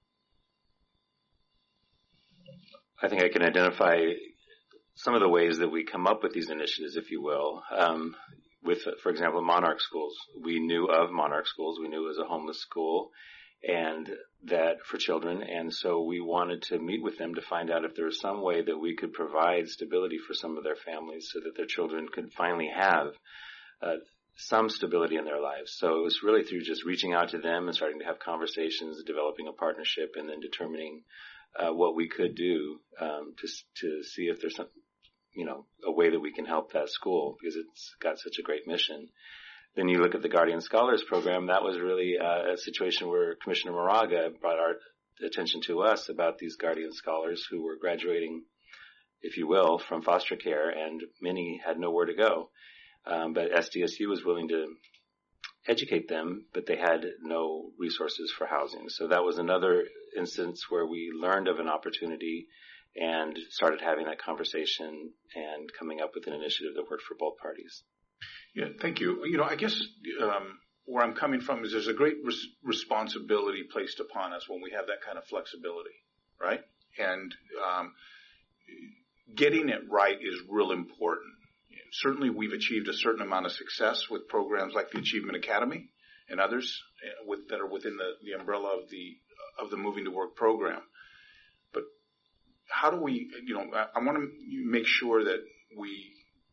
I think I can identify some of the ways that we come up with these initiatives, if you will. With, for example, Monarch Schools. We knew of Monarch Schools. We knew it was a homeless school and that for children. And so we wanted to meet with them to find out if there was some way that we could provide stability for some of their families so that their children could finally have some stability in their lives. So it was really through just reaching out to them and starting to have conversations, developing a partnership, and then determining what we could do to see if there's some, a way that we can help that school, because it's got such a great mission. Then you look at the Guardian Scholars Program. That was really a situation where Commissioner Moraga brought our attention to us about these Guardian Scholars who were graduating, if you will, from foster care, and many had nowhere to go. But SDSU was willing to educate them, but they had no resources for housing. So that was another instance where we learned of an opportunity and started having that conversation and coming up with an initiative that worked for both parties. Yeah, thank you. I guess where I'm coming from is there's a great responsibility placed upon us when we have that kind of flexibility, right? And getting it right is real important. Certainly we've achieved a certain amount of success with programs like the Achievement Academy and others that are within the umbrella of the Moving to Work program. But how do we, I want to make sure that we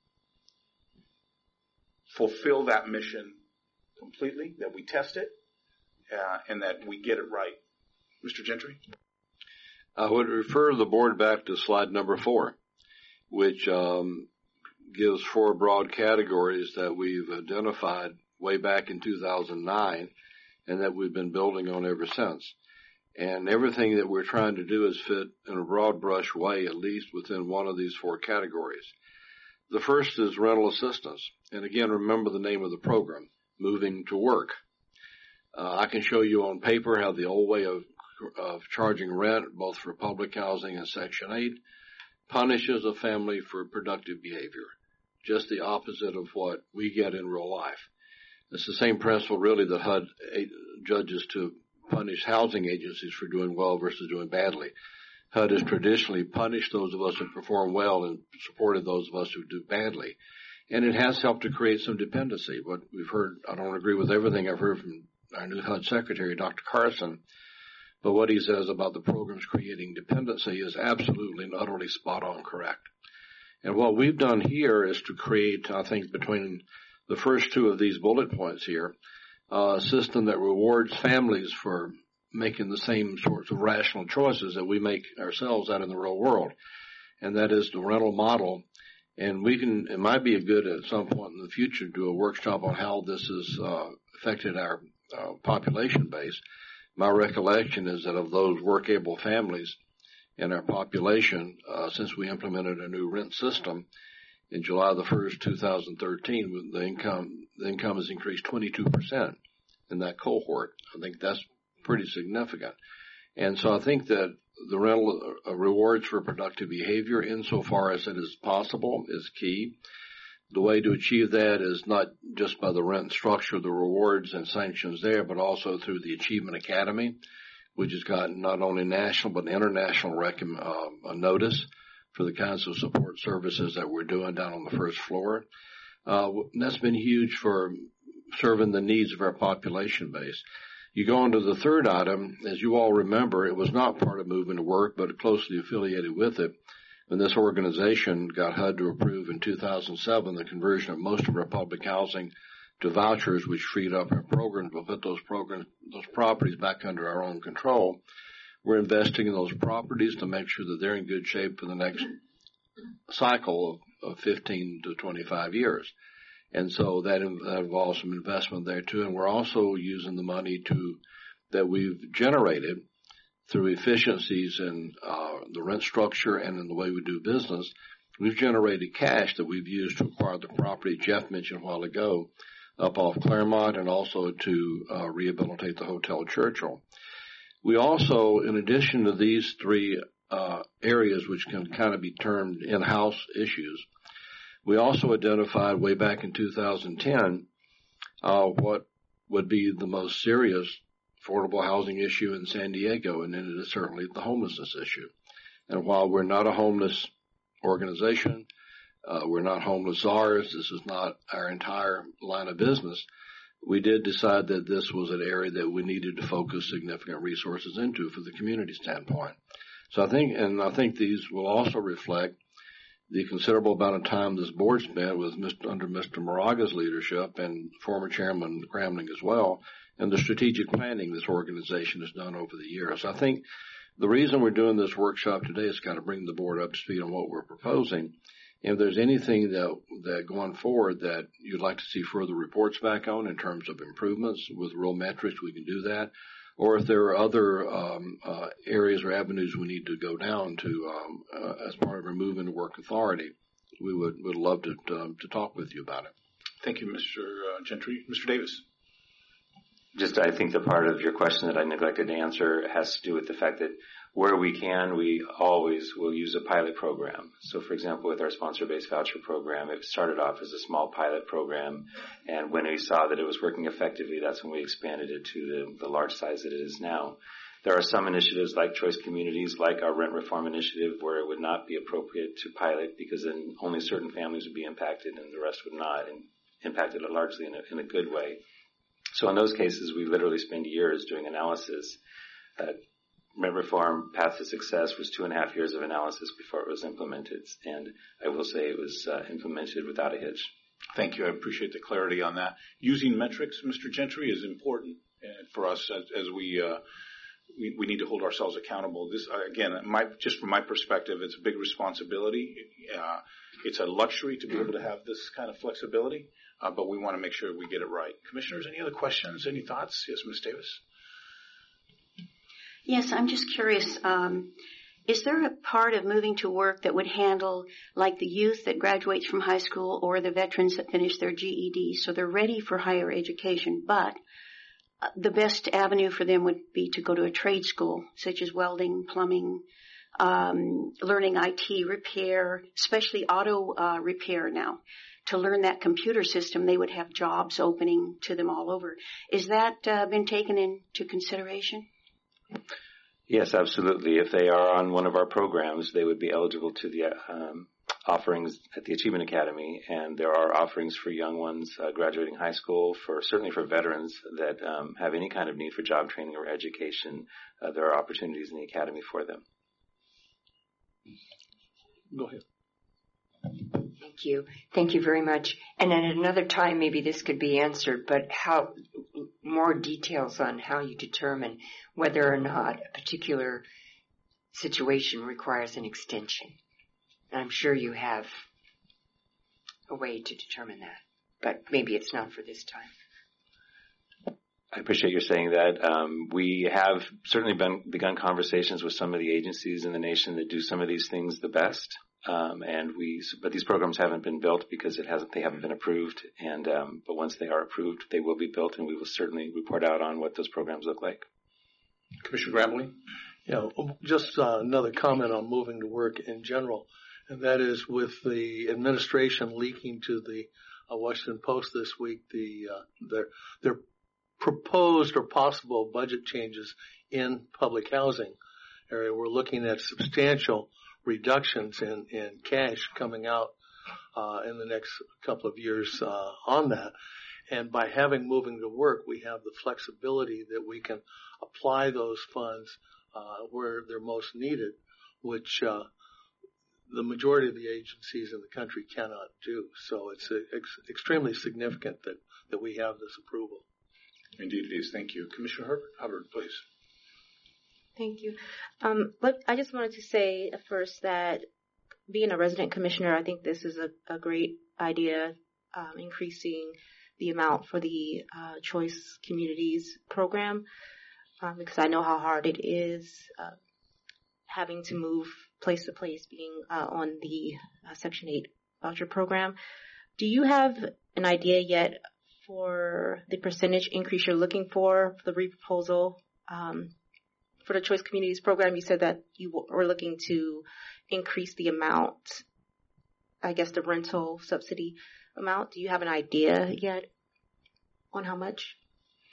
fulfill that mission completely, that we test it, and that we get it right. Mr. Gentry? I would refer the board back to slide number 4, which gives 4 broad categories that we've identified way back in 2009 and that we've been building on ever since. And everything that we're trying to do is fit in a broad brush way, at least within one of these 4 categories. The first is rental assistance. And again, remember the name of the program, Moving to Work. I can show you on paper how the old way of charging rent, both for public housing and Section 8, punishes a family for productive behavior. Just the opposite of what we get in real life. It's the same principle really that HUD judges to punish housing agencies for doing well versus doing badly. HUD has traditionally punished those of us who perform well and supported those of us who do badly. And it has helped to create some dependency. What we've heard, I don't agree with everything I've heard from our new HUD secretary, Dr. Carson, but what he says about the programs creating dependency is absolutely and utterly spot on correct. And what we've done here is to create, I think, between the first 2 of these bullet points here, a system that rewards families for making the same sorts of rational choices that we make ourselves out in the real world. And that is the rental model. And it might be good at some point in the future to do a workshop on how this has affected our population base. My recollection is that of those work-able families in our population, since we implemented a new rent system in July the 1st, 2013, the income has increased 22% in that cohort. I think that's pretty significant. And so I think that the rental rewards for productive behavior insofar as it is possible is key. The way to achieve that is not just by the rent structure, the rewards and sanctions there, but also through the Achievement Academy, which has gotten not only national but international notice for the kinds of support services that we're doing down on the first floor. That's been huge for serving the needs of our population base. You go on to the third item. As you all remember, it was not part of Moving to Work, but closely affiliated with it. When this organization got HUD to approve in 2007 the conversion of most of our public housing to vouchers, which freed up our program to put those properties back under our own control. We're investing in those properties to make sure that they're in good shape for the next cycle of 15 to 25 years. And so that involves some investment there too. And we're also using the money that we've generated through efficiencies in the rent structure and in the way we do business. We've generated cash that we've used to acquire the property Jeff mentioned a while ago up off Claremont, and also to rehabilitate the Hotel Churchill. We also, in addition to these 3 areas which can kind of be termed in-house issues, we also identified way back in 2010 what would be the most serious affordable housing issue in San Diego, and then it is certainly the homelessness issue. And while we're not a homeless organization, we're not homeless czars, this is not our entire line of business, we did decide that this was an area that we needed to focus significant resources into for the community standpoint. So I think these will also reflect the considerable amount of time this board spent with under Mr. Moraga's leadership and former Chairman Gramling as well, and the strategic planning this organization has done over the years. I think the reason we're doing this workshop today is kind of bring the board up to speed on what we're proposing. If there's anything that going forward that you'd like to see further reports back on in terms of improvements with real metrics, we can do that. Or if there are other areas or avenues we need to go down to as part of our move into work authority, we would love to talk with you about it. Thank you, Mr. Gentry. Mr. Davis. I think the part of your question that I neglected to answer has to do with the fact that where we can, we always will use a pilot program. So, for example, with our sponsor-based voucher program, it started off as a small pilot program, and when we saw that it was working effectively, that's when we expanded it to the large size that it is now. There are some initiatives like Choice Communities, like our rent reform initiative, where it would not be appropriate to pilot because then only certain families would be impacted and the rest would not, and impacted it largely in a good way. So in those cases, we literally spend years doing analysis. Rent reform path to success was 2.5 years of analysis before it was implemented, and I will say it was implemented without a hitch. Thank you. I appreciate the clarity on that. Using metrics, Mr. Gentry, is important for us as we need to hold ourselves accountable. This, again, just from my perspective, it's a big responsibility. It's a luxury to be able to have this kind of flexibility, but we want to make sure we get it right. Commissioners, any other questions, any thoughts? Yes, Ms. Davis. Yes, I'm just curious. Is there a part of moving to work that would handle like the youth that graduates from high school or the veterans that finish their GED, so they're ready for higher education, but the best avenue for them would be to go to a trade school, such as welding, plumbing, learning IT repair, especially auto repair now. To learn that computer system, they would have jobs opening to them all over. Is that been taken into consideration? Yes, absolutely. If they are on one of our programs, they would be eligible to the offerings at the Achievement Academy, and there are offerings for young ones graduating high school, certainly for veterans that have any kind of need for job training or education. There are opportunities in the academy for them. Go ahead. Thank you. Thank you very much. And at another time, maybe this could be answered, but more details on how you determine whether or not a particular situation requires an extension. I'm sure you have a way to determine that, but maybe it's not for this time. I appreciate your saying that. We have certainly begun conversations with some of the agencies in the nation that do some of these things the best. But these programs haven't been built because they haven't been approved. But once they are approved, they will be built, and we will certainly report out on what those programs look like. Commissioner Gramling? Yeah, just another comment on moving to work in general, and that is with the administration leaking to the Washington Post this week, their proposed or possible budget changes in public housing area. We're looking at substantial reductions in cash coming out in the next couple of years on that. And by having moving to work, we have the flexibility that we can apply those funds where they're most needed, which the majority of the agencies in the country cannot do. So it's extremely significant that we have this approval. Indeed it is. Thank you. Commissioner Hubbard, please. Thank you. I just wanted to say first that being a resident commissioner, I think this is a great idea, increasing the amount for the Choice Communities program, because I know how hard it is having to move place to place, being on the Section 8 voucher program. Do you have an idea yet for the percentage increase you're looking for the reproposal for the Choice Communities program? You said that you were looking to increase the amount, I guess the rental subsidy amount. Do you have an idea yet on how much?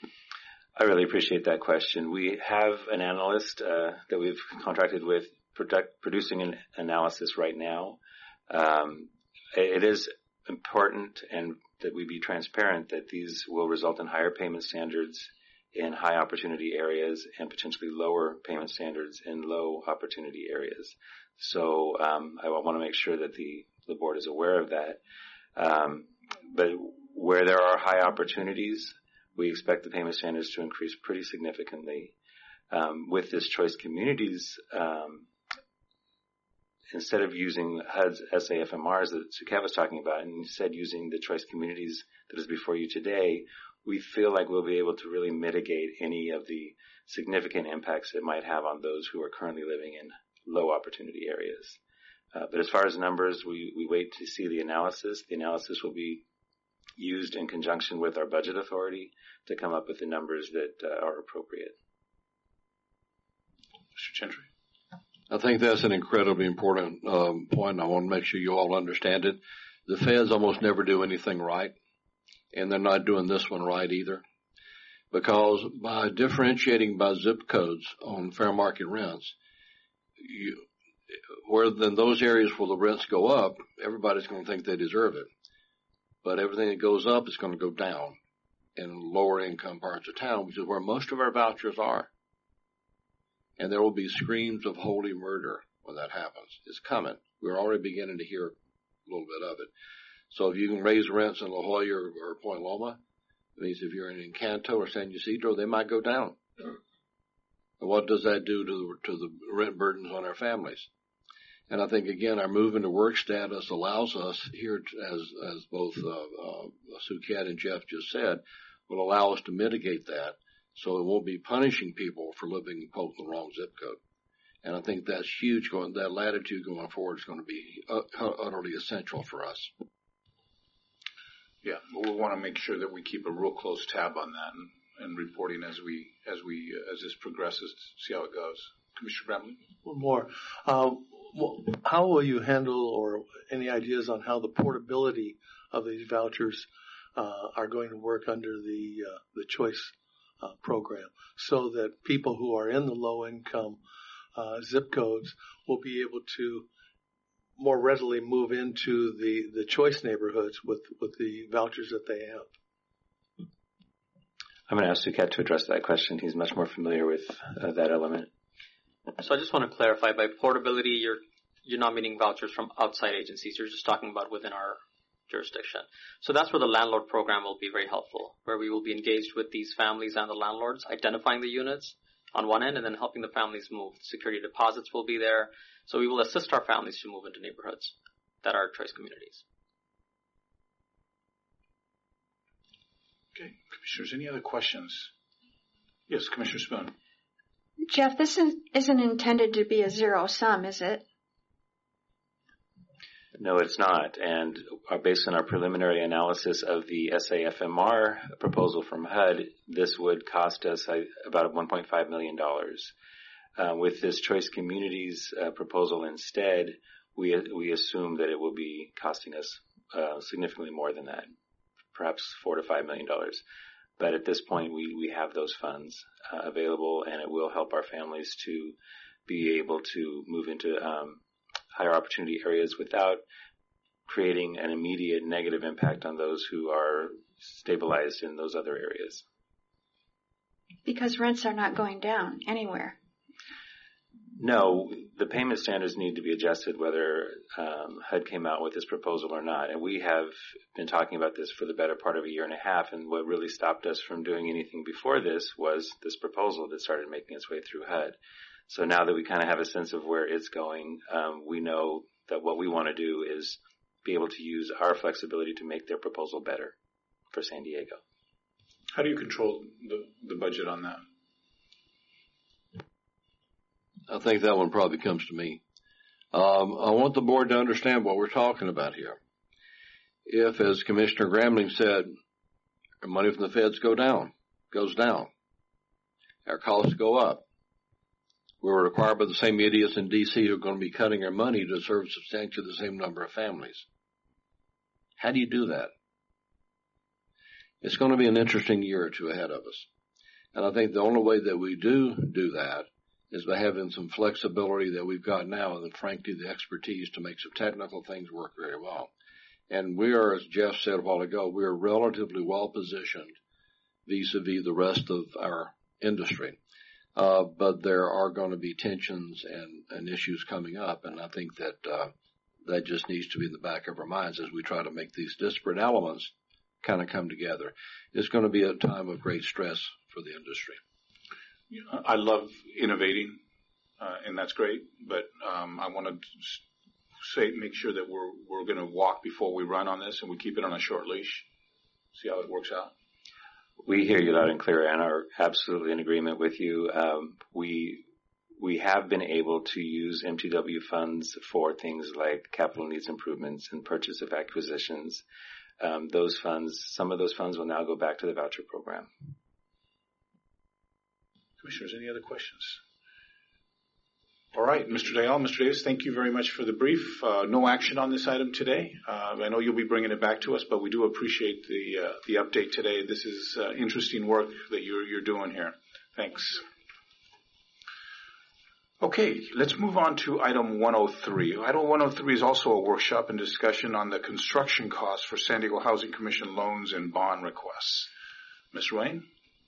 I really appreciate that question. We have an analyst that we've contracted with producing an analysis right now. It is important and that we be transparent that these will result in higher payment standards in high opportunity areas and potentially lower payment standards in low opportunity areas. So I want to make sure that the board is aware of that. But where there are high opportunities, we expect the payment standards to increase pretty significantly. With this Choice Communities, instead of using HUD's SAFMRs that Suket was talking about, and instead using the Choice Communities that is before you today, we feel like we'll be able to really mitigate any of the significant impacts it might have on those who are currently living in low opportunity areas. But as far as numbers, we wait to see the analysis. The analysis will be used in conjunction with our budget authority to come up with the numbers that are appropriate. Mr. Gentry? I think that's an incredibly important point. I want to make sure you all understand it. The feds almost never do anything right, and they're not doing this one right either. Because by differentiating by zip codes on fair market rents, where then those areas where the rents go up, everybody's going to think they deserve it. But everything that goes up is going to go down in lower income parts of town, which is where most of our vouchers are. And there will be screams of holy murder when that happens. It's coming. We're already beginning to hear a little bit of it. So if you can raise rents in La Jolla or Point Loma, it means if you're in Encanto or San Ysidro, they might go down. And what does that do to the rent burdens on our families? And I think, again, our move into work status allows us here, as both Suket and Jeff just said, will allow us to mitigate that so it won't be punishing people for living, quote, the wrong zip code. And I think that's huge. That latitude going forward is going to be utterly essential for us. Yeah, we'll want to make sure that we keep a real close tab on that and reporting as this progresses, see how it goes. Commissioner Bramley? One more. How will you handle, or any ideas on how the portability of these vouchers are going to work under the Choice program, so that people who are in the low income zip codes will be able to more readily move into the Choice neighborhoods with the vouchers that they have? I'm going to ask Suket to address that question. He's much more familiar with that element. So I just want to clarify, by portability, you're not meaning vouchers from outside agencies. You're just talking about within our jurisdiction. So that's where the landlord program will be very helpful, where we will be engaged with these families and the landlords, identifying the units on one end and then helping the families move. Security deposits will be there. So we will assist our families to move into neighborhoods that are Choice Communities. Okay, Commissioners, any other questions? Yes, Commissioner Spoon. Jeff, this isn't intended to be a zero sum, is it? No, it's not. And based on our preliminary analysis of the SAFMR proposal from HUD, this would cost us about $1.5 million. With this Choice Communities proposal instead, we assume that it will be costing us significantly more than that, perhaps $4 to $5 million. But at this point, we have those funds available, and it will help our families to be able to move into higher opportunity areas without creating an immediate negative impact on those who are stabilized in those other areas. Because rents are not going down anywhere. No, the payment standards need to be adjusted whether HUD came out with this proposal or not. And we have been talking about this for the better part of a year and a half, and what really stopped us from doing anything before this was this proposal that started making its way through HUD. So now that we kind of have a sense of where it's going, we know that what we want to do is be able to use our flexibility to make their proposal better for San Diego. How do you control the budget on that? I think that one probably comes to me. I want the board to understand what we're talking about here. If, as Commissioner Gramling said, our money from the feds goes down, our costs go up, we're required by the same idiots in D.C. who are going to be cutting our money to serve substantially the same number of families. How do you do that? It's going to be an interesting year or two ahead of us. And I think the only way that we do that is by having some flexibility that we've got now, and frankly, the expertise to make some technical things work very well. And we are, as Jeff said a while ago, we are relatively well positioned vis-a-vis the rest of our industry. But there are going to be tensions and issues coming up, and I think that that just needs to be in the back of our minds as we try to make these disparate elements kind of come together. It's going to be a time of great stress for the industry. I love innovating, and that's great, but I want to make sure that we're going to walk before we run on this, and we keep it on a short leash, see how it works out. We hear you loud and clear and are absolutely in agreement with you. We have been able to use MTW funds for things like capital needs improvements and purchase of acquisitions. Those funds, some of those funds will now go back to the voucher program. Commissioners, any other questions? All right, Mr. Dayal, Mr. Davis, thank you very much for the brief. No action on this item today. I know you'll be bringing it back to us, but we do appreciate the update today. This is interesting work that you're doing here. Thanks. Okay, let's move on to item 103. Item 103 is also a workshop and discussion on the construction costs for San Diego Housing Commission loans and bond requests. Ms. Ruane?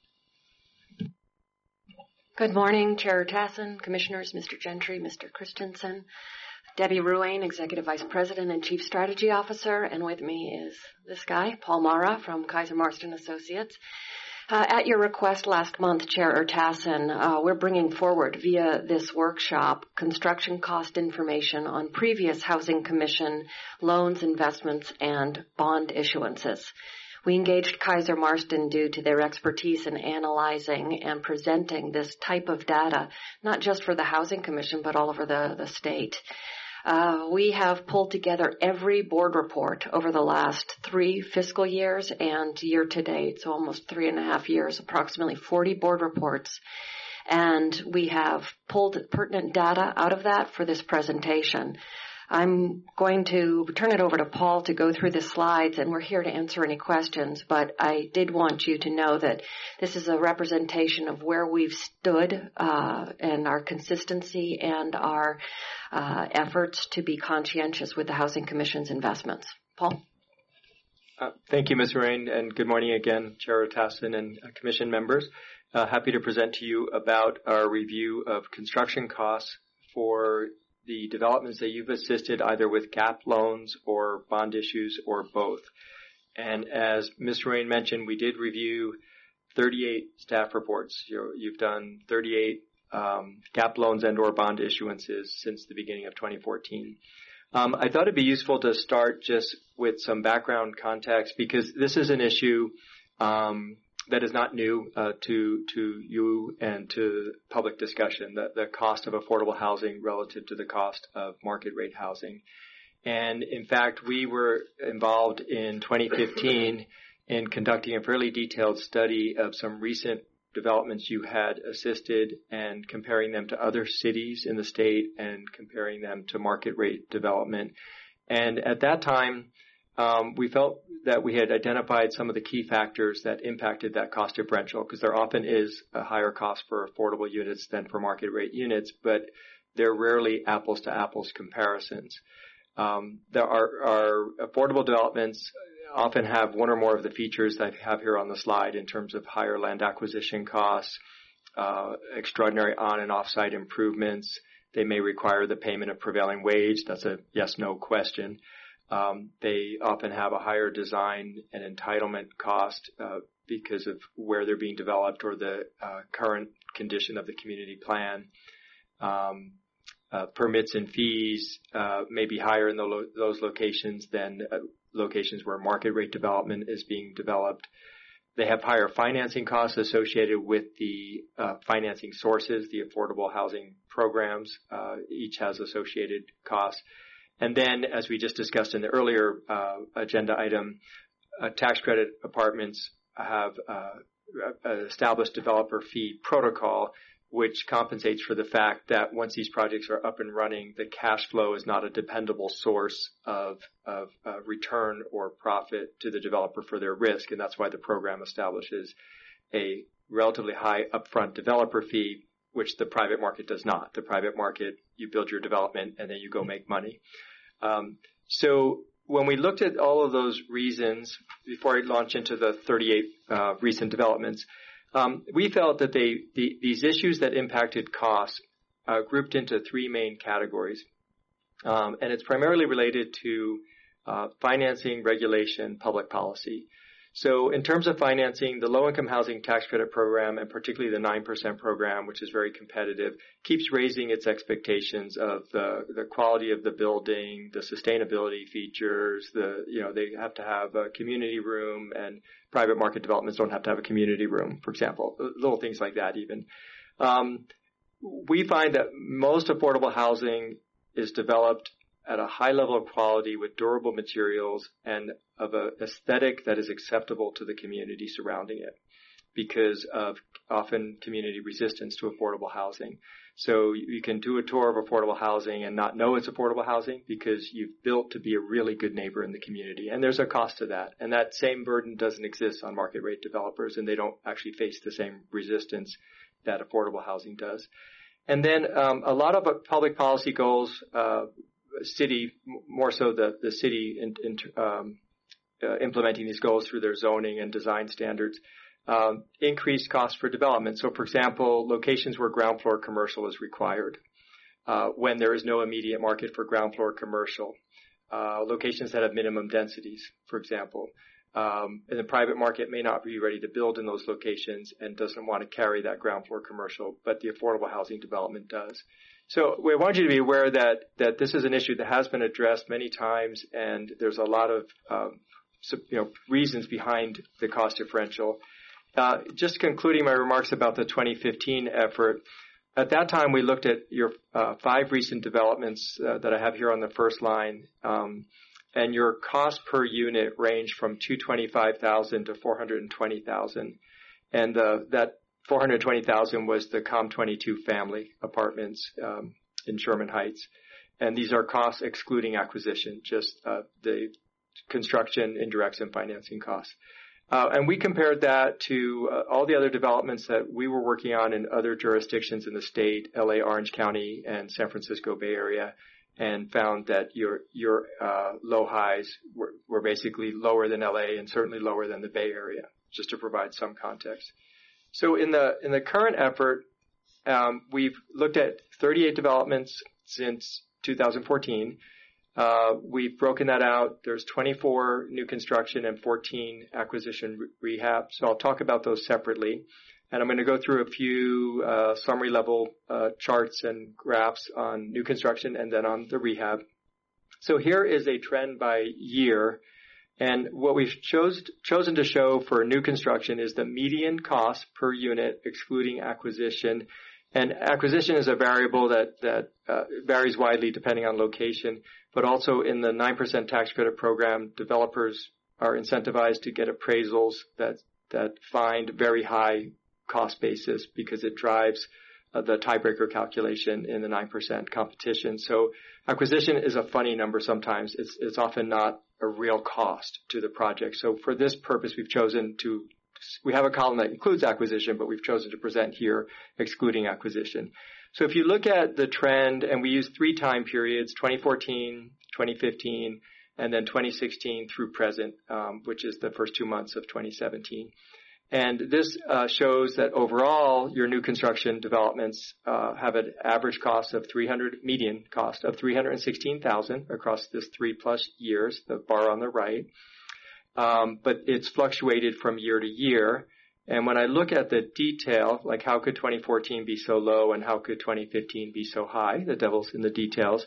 Good morning, Chair Tassin, Commissioners, Mr. Gentry, Mr. Christensen, Debbie Ruane, Executive Vice President and Chief Strategy Officer, and with me is this guy, Paul Mara from Kaiser Marston Associates. At your request last month, Chair Tassin, we're bringing forward via this workshop construction cost information on previous Housing Commission loans, investments, and bond issuances. We engaged Kaiser Marston due to their expertise in analyzing and presenting this type of data, not just for the Housing Commission, but all over the state. We have pulled together every board report over the last 3 fiscal years and year to date, so almost 3.5 years, approximately 40 board reports. And we have pulled pertinent data out of that for this presentation. I'm going to turn it over to Paul to go through the slides, and we're here to answer any questions, but I did want you to know that this is a representation of where we've stood and our consistency and our efforts to be conscientious with the Housing Commission's investments. Paul? Thank you, Ms. Ruane, and good morning again, Chair Tassin and Commission members. Happy to present to you about our review of construction costs for the developments that you've assisted either with GAP loans or bond issues or both. And as Ms. Ruane mentioned, we did review 38 staff reports. You've done 38 GAP loans and or bond issuances since the beginning of 2014. I thought it'd be useful to start just with some background context because this is an issue that is not new to you and to public discussion, the cost of affordable housing relative to the cost of market rate housing. And in fact, we were involved in 2015 in conducting a fairly detailed study of some recent developments you had assisted and comparing them to other cities in the state and comparing them to market rate development. And at that time, we felt that we had identified some of the key factors that impacted that cost differential because there often is a higher cost for affordable units than for market rate units, but they're rarely apples to apples comparisons. There are affordable developments often have one or more of the features that I have here on the slide in terms of higher land acquisition costs, extraordinary on and off-site improvements. They may require the payment of prevailing wage. That's a yes-no question. They often have a higher design and entitlement cost because of where they're being developed or the current condition of the community plan. Permits and fees may be higher in those locations than locations where market rate development is being developed. They have higher financing costs associated with the financing sources, the affordable housing programs. Each has associated costs. And then, as we just discussed in the earlier agenda item, tax credit apartments have an established developer fee protocol, which compensates for the fact that once these projects are up and running, the cash flow is not a dependable source of return or profit to the developer for their risk, and that's why the program establishes a relatively high upfront developer fee, which the private market does not. The private market, you build your development and then you go make money. So when we looked at all of those reasons, before I launch into the 38 recent developments, we felt that these issues that impacted costs grouped into three main categories. And it's primarily related to financing, regulation, public policy. So in terms of financing, the low-income housing tax credit program, and particularly the 9% program, which is very competitive, keeps raising its expectations of the quality of the building, the sustainability features, they have to have a community room, and private market developments don't have to have a community room, for example, little things like that even. We find that most affordable housing is developed at a high level of quality with durable materials and of an aesthetic that is acceptable to the community surrounding it because of often community resistance to affordable housing. So you can do a tour of affordable housing and not know it's affordable housing because you've built to be a really good neighbor in the community. And there's a cost to that. And that same burden doesn't exist on market rate developers, and they don't actually face the same resistance that affordable housing does. And then a lot of public policy goals, city, more so the city implementing these goals through their zoning and design standards, increased costs for development. So, for example, locations where ground floor commercial is required, when there is no immediate market for ground floor commercial, locations that have minimum densities, for example. And the private market may not be ready to build in those locations and doesn't want to carry that ground floor commercial, but the affordable housing development does. So we want you to be aware that this is an issue that has been addressed many times, and there's a lot of reasons behind the cost differential. Just concluding my remarks about the 2015 effort, at that time we looked at your 5 recent developments that I have here on the first line, and your cost per unit ranged from $225,000 to $420,000, and that $420,000 was the COM22 family apartments in Sherman Heights, and these are costs excluding acquisition, just the construction, indirects, and financing costs. And we compared that to all the other developments that we were working on in other jurisdictions in the state, LA, Orange County, and San Francisco Bay Area, and found that your low highs were basically lower than LA and certainly lower than the Bay Area, just to provide some context. So in the current effort, we've looked at 38 developments since 2014. We've broken that out. There's 24 new construction and 14 acquisition rehab. So I'll talk about those separately. And I'm going to go through a few summary level charts and graphs on new construction and then on the rehab. So here is a trend by year. And what we've chosen to show for new construction is the median cost per unit excluding acquisition. And acquisition is a variable that varies widely depending on location. But also in the 9% tax credit program, developers are incentivized to get appraisals that find very high cost basis because it drives the tiebreaker calculation in the 9% competition. So acquisition is a funny number sometimes. It's often not a real cost to the project. So for this purpose, we have a column that includes acquisition, but we've chosen to present here excluding acquisition. So if you look at the trend, and we use 3 time periods, 2014, 2015, and then 2016 through present, which is the first 2 months of 2017. And this shows that overall, your new construction developments have an average cost of median cost of $316,000 across this 3+ years, the bar on the right. But it's fluctuated from year to year. And when I look at the detail, like how could 2014 be so low and how could 2015 be so high, the devil's in the details.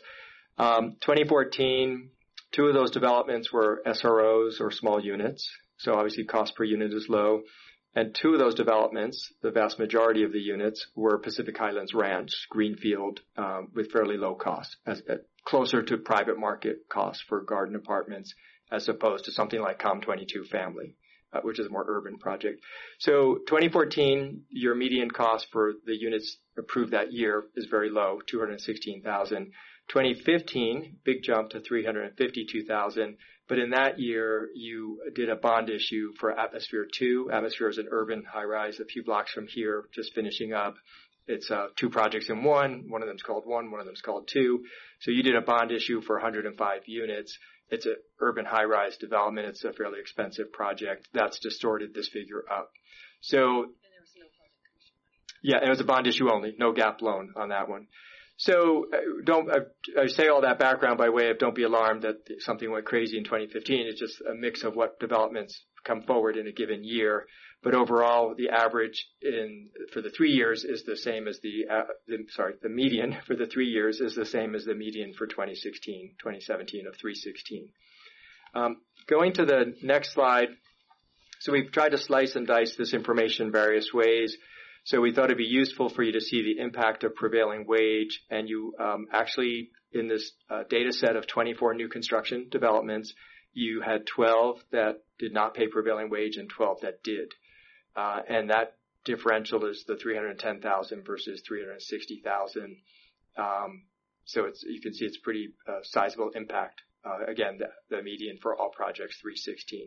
2014, 2 of those developments were SROs or small units. So obviously cost per unit is low. And 2 of those developments, the vast majority of the units, were Pacific Highlands Ranch, greenfield, with fairly low cost, closer to private market costs for garden apartments, as opposed to something like COM22 family, which is a more urban project. So 2014, your median cost for the units approved that year is very low, $216,000. 2015, big jump to $352,000. But in that year, you did a bond issue for Atmosphere 2. Atmosphere is an urban high-rise a few blocks from here, just finishing up. It's 2 projects in one. One of them's called 1, one of them's called 2. So you did a bond issue for 105 units. It's an urban high-rise development. It's a fairly expensive project. That's distorted this figure up. So, yeah, it was a bond issue only, no gap loan on that one. So I say all that background by way of don't be alarmed that something went crazy in 2015. It's just a mix of what developments come forward in a given year. But overall, the average for the 3 years is the same as the median for the 3 years is the same as the median for 2017 of 316. Going to the next slide. So we've tried to slice and dice this information various ways. So we thought it'd be useful for you to see the impact of prevailing wage. And you actually, in this data set of 24 new construction developments, you had 12 that did not pay prevailing wage and 12 that did. And that differential is the 310,000 versus 360,000. So you can see it's pretty sizable impact. Again, the median for all projects, 316.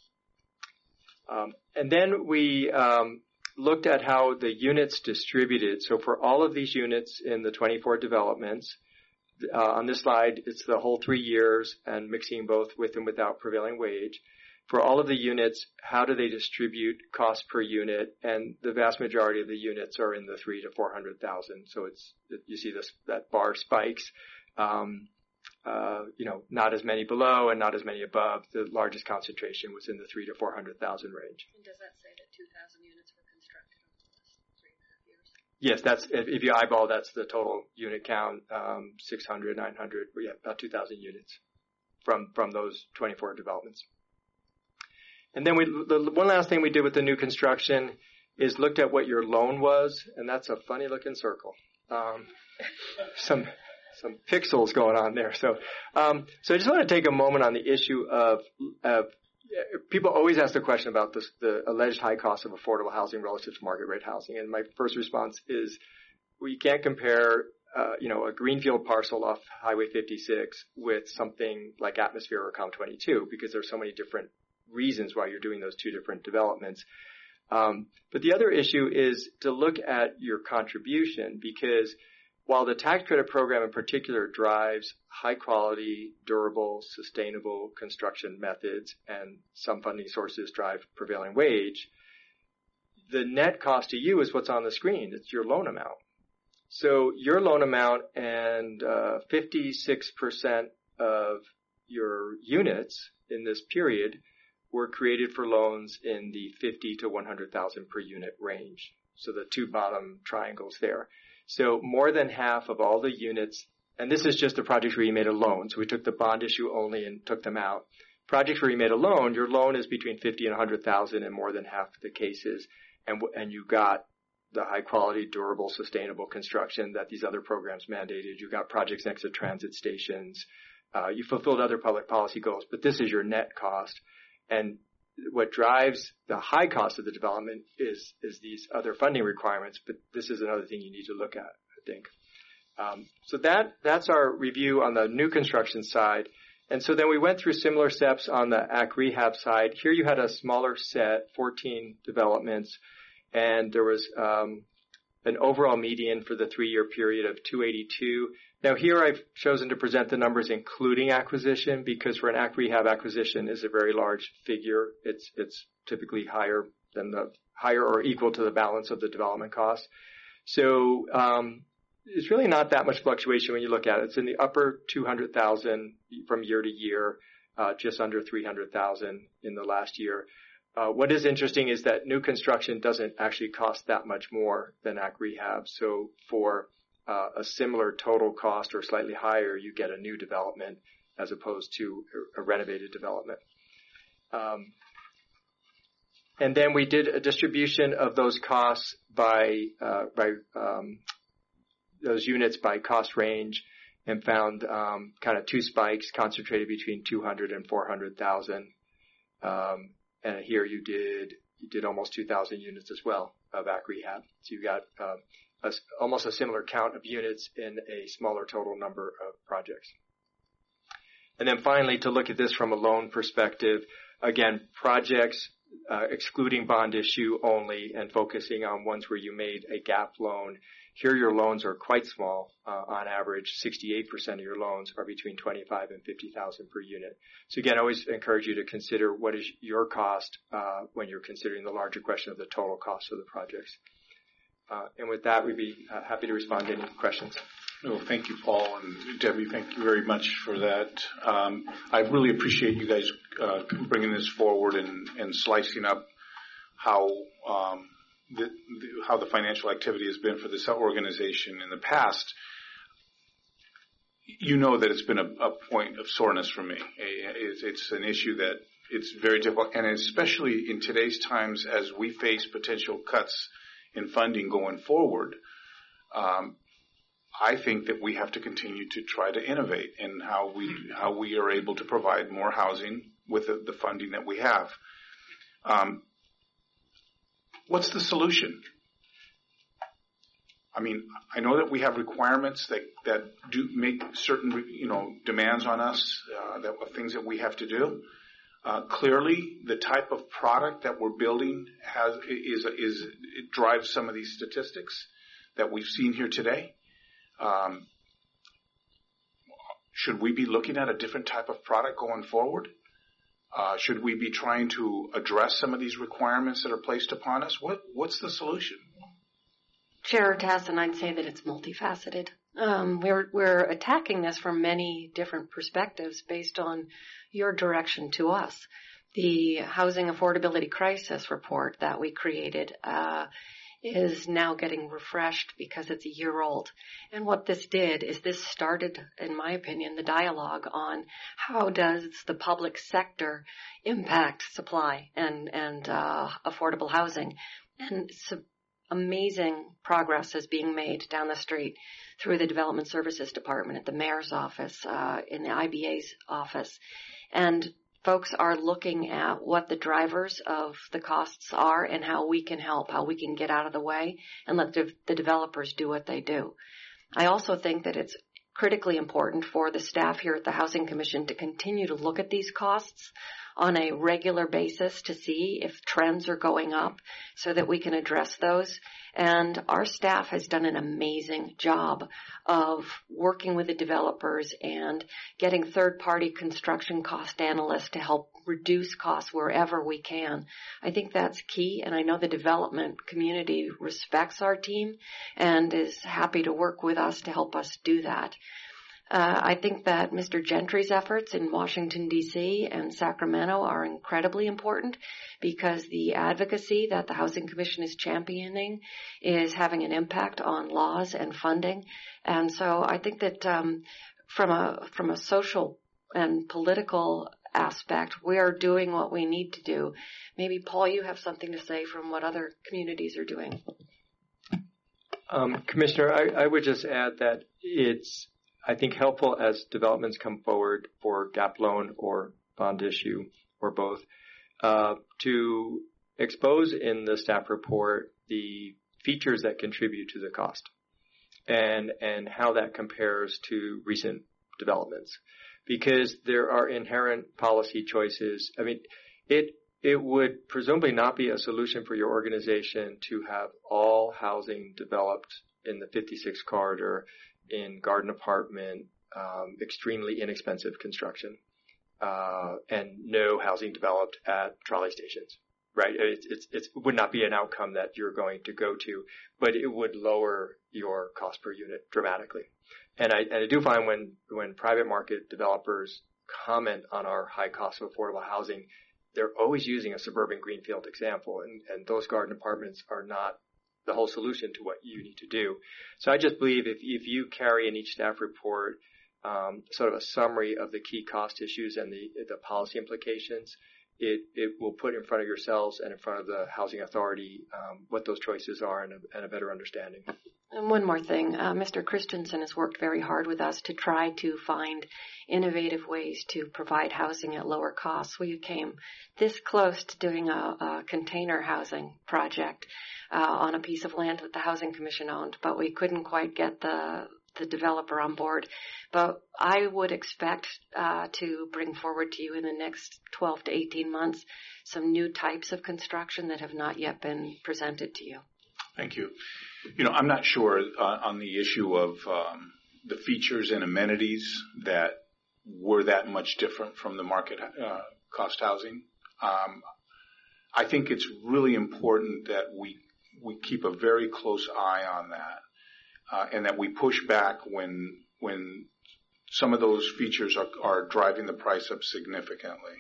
And then we looked at how the units distributed. So for all of these units in the 24 developments, on this slide, it's the whole 3 years and mixing both with and without prevailing wage. For all of the units, how do they distribute cost per unit? And the vast majority of the units are in the 300,000 to 400,000. So you see that bar spikes. Not as many below and not as many above. The largest concentration was in the 300,000 to 400,000 range. And does that say that 2,000 units were constructed over the last 3.5 years? Yes, that's if you eyeball, that's the total unit count. 600, 900, about 2,000 units from those 24 developments. And then the one last thing we did with the new construction is looked at what your loan was, and that's a funny looking circle. Some pixels going on there. So I just want to take a moment on the issue of people always ask the question about the alleged high cost of affordable housing relative to market rate housing. And my first response is, well, you can't compare, a greenfield parcel off Highway 56 with something like Atmosphere or COM22 because there's so many different reasons why you're doing those two different developments. But the other issue is to look at your contribution because while the tax credit program in particular drives high quality, durable, sustainable construction methods and some funding sources drive prevailing wage, the net cost to you is what's on the screen. It's your loan amount. So your loan amount and 56% of your units in this period were created for loans in the 50 to 100,000 per unit range. So the two bottom triangles there. So more than half of all the units, and this is just the projects where you made a loan. So we took the bond issue only and took them out. Projects where you made a loan, your loan is between 50 and 100,000 in more than half the cases. And you got the high quality, durable, sustainable construction that these other programs mandated. You got projects next to transit stations. You fulfilled other public policy goals, but this is your net cost. And what drives the high cost of the development is these other funding requirements, but this is another thing you need to look at, I think. So that's our review on the new construction side. And so then we went through similar steps on the AC rehab side. Here you had a smaller set, 14 developments, and there was an overall median for the 3-year period of 282. Now here I've chosen to present the numbers including acquisition because for an AC rehab acquisition is a very large figure. It's typically higher or equal to the balance of the development cost. So it's really not that much fluctuation when you look at it. It's in the upper 200,000 from year to year, just under 300,000 in the last year. What is interesting is that new construction doesn't actually cost that much more than AC rehab. So for a similar total cost or slightly higher, you get a new development as opposed to a renovated development. And then we did a distribution of those costs by those units by cost range and found kind of two spikes concentrated between 200 and 400,000. And here you did almost 2,000 units as well of AC rehab. So you got almost a similar count of units in a smaller total number of projects. And then finally, to look at this from a loan perspective, again, projects excluding bond issue only and focusing on ones where you made a gap loan. Here your loans are quite small. On average, 68% of your loans are between $25,000 and $50,000 per unit. So again, I always encourage you to consider what is your cost when you're considering the larger question of the total cost of the projects. And with that, we'd be happy to respond to any questions. No, thank you, Paul, and Debbie, thank you very much for that. I really appreciate you guys bringing this forward and slicing up how the financial activity has been for this organization in the past. You know that it's been a point of soreness for me. It's an issue that it's very difficult, and especially in today's times as we face potential cuts in funding going forward. I think that we have to continue to try to innovate in how we are able to provide more housing with the funding that we have. What's the solution? I mean, I know that we have requirements that do make certain, demands on us, things that we have to do. Clearly, the type of product that we're building it drives some of these statistics that we've seen here today. Should we be looking at a different type of product going forward? Should we be trying to address some of these requirements that are placed upon us? What's the solution? Chair Tassin, I'd say that it's multifaceted. We're attacking this from many different perspectives based on your direction to us. The Housing Affordability Crisis report that we created is now getting refreshed because it's a year old. And what this did is this started, in my opinion, the dialogue on how does the public sector impact supply and affordable housing. And some amazing progress is being made down the street through the Development Services Department at the Mayor's office, in the IBA's office. And folks are looking at what the drivers of the costs are and how we can help, how we can get out of the way and let the developers do what they do. I also think that it's critically important for the staff here at the Housing Commission to continue to look at these costs on a regular basis to see if trends are going up so that we can address those. And our staff has done an amazing job of working with the developers and getting third-party construction cost analysts to help reduce costs wherever we can. I think that's key, and I know the development community respects our team and is happy to work with us to help us do that. I think that Mr. Gentry's efforts in Washington, D.C. and Sacramento are incredibly important because the advocacy that the Housing Commission is championing is having an impact on laws and funding. And so I think that from a social and political aspect, we are doing what we need to do. Maybe, Paul, you have something to say from what other communities are doing. Commissioner, I would just add that it's, I think, helpful as developments come forward for gap loan or bond issue or both, to expose in the staff report the features that contribute to the cost and how that compares to recent developments. Because there are inherent policy choices. I mean, it would presumably not be a solution for your organization to have all housing developed in the 56 corridor in garden apartment, extremely inexpensive construction, and no housing developed at trolley stations, right? It would not be an outcome that you're going to go to, but it would lower your cost per unit dramatically. And I do find when private market developers comment on our high cost of affordable housing, they're always using a suburban greenfield example, and those garden apartments are not the whole solution to what you need to do. So I just believe if you carry in each staff report sort of a summary of the key cost issues and the policy implications, it will put in front of yourselves and in front of the housing authority what those choices are and a better understanding. And one more thing, Mr. Christensen has worked very hard with us to try to find innovative ways to provide housing at lower costs. We came this close to doing a container housing project on a piece of land that the Housing Commission owned, but we couldn't quite get the the developer on board. But I would expect to bring forward to you in the next 12 to 18 months some new types of construction that have not yet been presented to you. Thank you. I'm not sure on the issue of the features and amenities that were that much different from the market cost housing. I think it's really important that we keep a very close eye on that, and that we push back when some of those features are driving the price up significantly.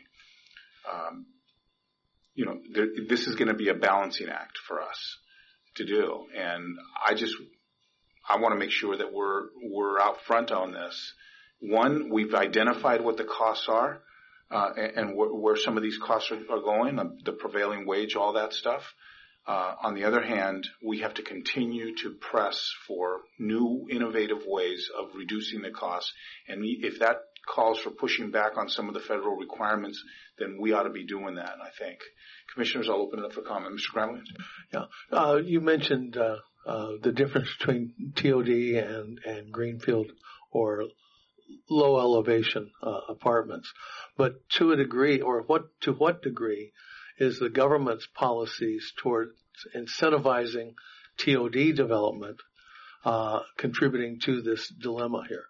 This is going to be a balancing act for us to do, and I want to make sure that we're out front on this. One, we've identified what the costs are, and where some of these costs are going, the prevailing wage, all that stuff. On the other hand, we have to continue to press for new innovative ways of reducing the costs. And if that calls for pushing back on some of the federal requirements, then we ought to be doing that, I think. Commissioners, I'll open it up for comment. Mr. Cramley? Yeah. You mentioned the difference between TOD and greenfield or low elevation apartments. But to a degree, to what degree is the government's policies towards incentivizing TOD development contributing to this dilemma here?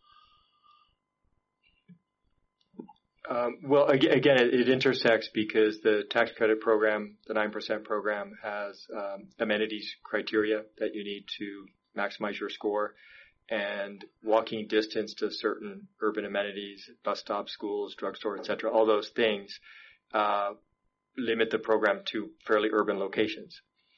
Well, again, it intersects because the tax credit program, the 9% program, has amenities criteria that you need to maximize your score, and walking distance to certain urban amenities, bus stops, schools, drugstore, etc. All those things limit the program to fairly urban locations.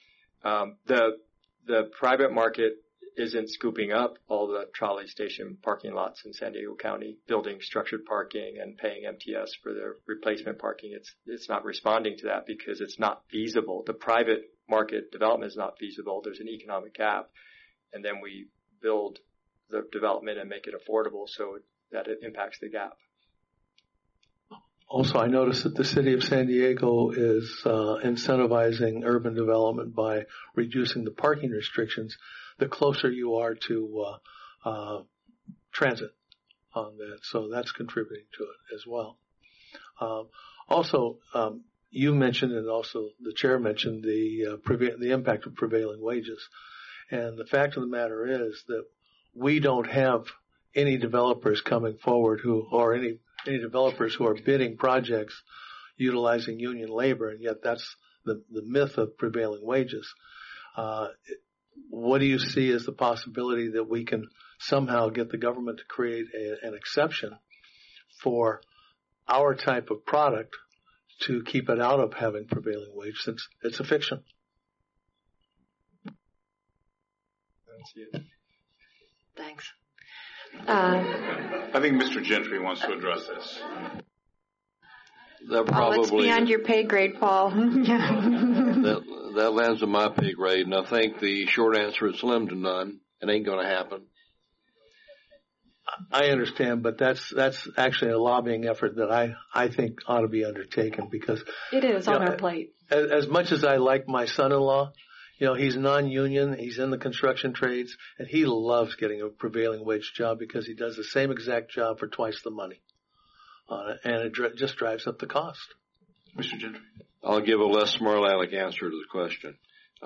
The private market isn't scooping up all the trolley station parking lots in San Diego County, building structured parking and paying MTS for their replacement parking. It's not responding to that because it's not feasible. The private market development is not feasible. There's an economic gap, and then we build the development and make it affordable so that it impacts the gap. Also, I noticed that the city of San Diego is incentivizing urban development by reducing the parking restrictions the closer you are to transit on that. So that's contributing to it as well. Also, you mentioned, and also the chair mentioned, the impact of prevailing wages. And the fact of the matter is that we don't have any developers coming forward or any developers who are bidding projects utilizing union labor, and yet that's the myth of prevailing wages. What do you see as the possibility that we can somehow get the government to create an exception for our type of product to keep it out of having prevailing wage, since it's a fiction? I don't see it. Thanks. I think Mr. Gentry wants to address this. It's beyond your pay grade, Paul. That lands on my pay grade, and I think the short answer is slim to none. It ain't going to happen. I understand, but that's actually a lobbying effort that I think ought to be undertaken, because it is on our plate. As much as I like my son-in-law, he's non-union, he's in the construction trades, and he loves getting a prevailing wage job because he does the same exact job for twice the money. And it just drives up the cost. Mr. Gentry? I'll give a less smart-aleck answer to the question.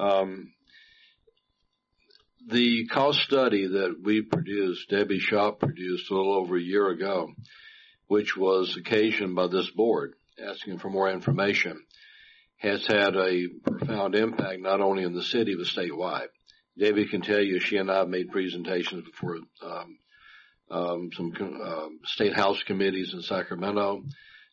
The cost study that we produced, Debbie Shop produced a little over a year ago, which was occasioned by this board asking for more information, has had a profound impact not only in the city but statewide. Debbie can tell you she and I have made presentations before some state house committees in Sacramento,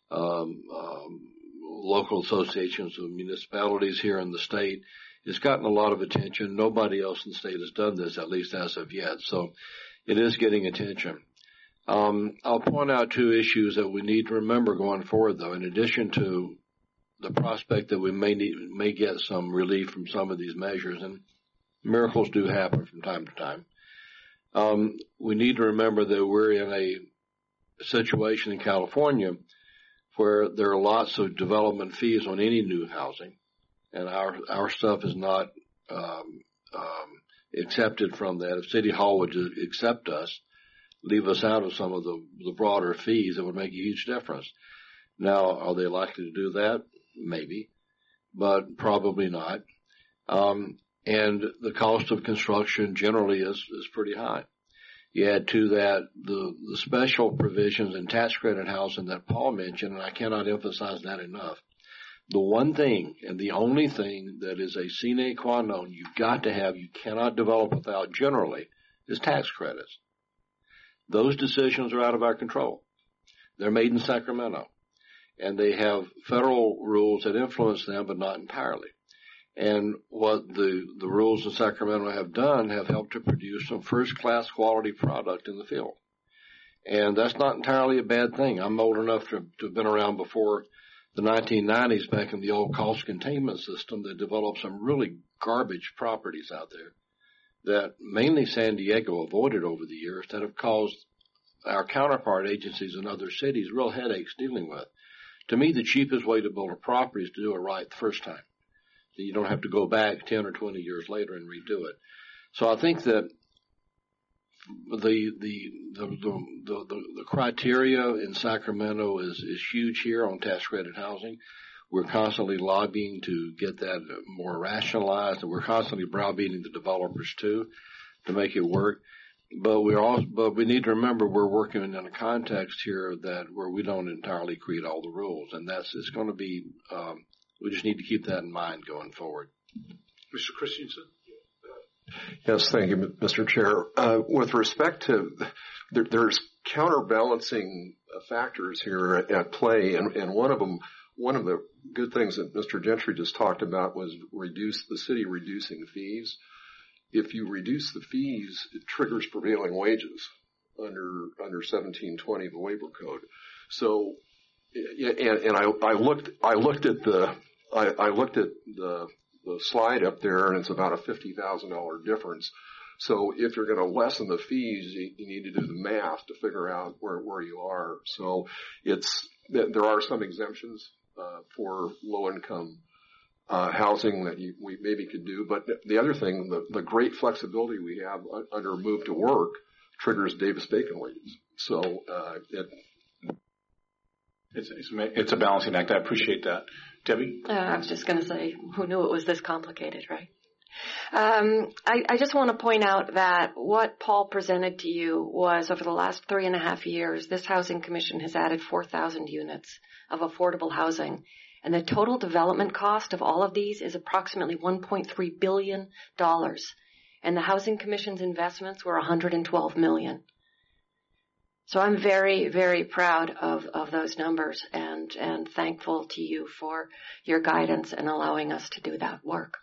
local associations of municipalities here in the state. It's gotten a lot of attention. Nobody else in the state has done this, at least as of yet. So it is getting attention. I'll point out two issues that we need to remember going forward, though. In addition to the prospect that we may get some relief from some of these measures, and miracles do happen from time to time, we need to remember that we're in a situation in California where there are lots of development fees on any new housing, and our stuff is not accepted from that. If City Hall would accept us, leave us out of some of the broader fees, it would make a huge difference. Now, are they likely to do that? Maybe, but probably not. And the cost of construction generally is pretty high. You add to that the special provisions in tax credit housing that Paul mentioned, and I cannot emphasize that enough. The one thing and the only thing that is a sine qua non you've got to have, you cannot develop without generally, is tax credits. Those decisions are out of our control. They're made in Sacramento, and they have federal rules that influence them, but not entirely. And what the rules in Sacramento have done have helped to produce some first-class quality product in the field. And that's not entirely a bad thing. I'm old enough to have been around before the 1990s, back in the old cost containment system, that developed some really garbage properties out there that mainly San Diego avoided over the years that have caused our counterpart agencies in other cities real headaches dealing with. To me, the cheapest way to build a property is to do it right the first time. So you don't have to go back 10 or 20 years later and redo it. So I think that the criteria in Sacramento is huge here on tax credit housing. We're constantly lobbying to get that more rationalized, and we're constantly browbeating the developers too to make it work. But we need to remember we're working in a context here where we don't entirely create all the rules, and it's going to be. We just need to keep that in mind going forward. Mr. Christensen. Yes, thank you, Mr. Chair. With respect to, there's counterbalancing factors here at play, and one of the good things that Mr. Gentry just talked about was the city reducing fees. If you reduce the fees, it triggers prevailing wages under 1720 of the Labor Code. So, and I looked at the slide up there, and it's about a $50,000 difference. So if you're going to lessen the fees, you need to do the math to figure out where you are. So there are some exemptions for low income housing that we maybe could do. But the other thing, the great flexibility we have under Move to Work triggers Davis-Bacon wages. So it's a balancing act. I appreciate that. Debbie? I was just going to say, who knew it was this complicated, right? I just want to point out that what Paul presented to you was over the last 3.5 years, this Housing Commission has added 4,000 units of affordable housing. And the total development cost of all of these is approximately $1.3 billion. And the Housing Commission's investments were $112 million. So I'm very, very proud of those numbers and thankful to you for your guidance and allowing us to do that work.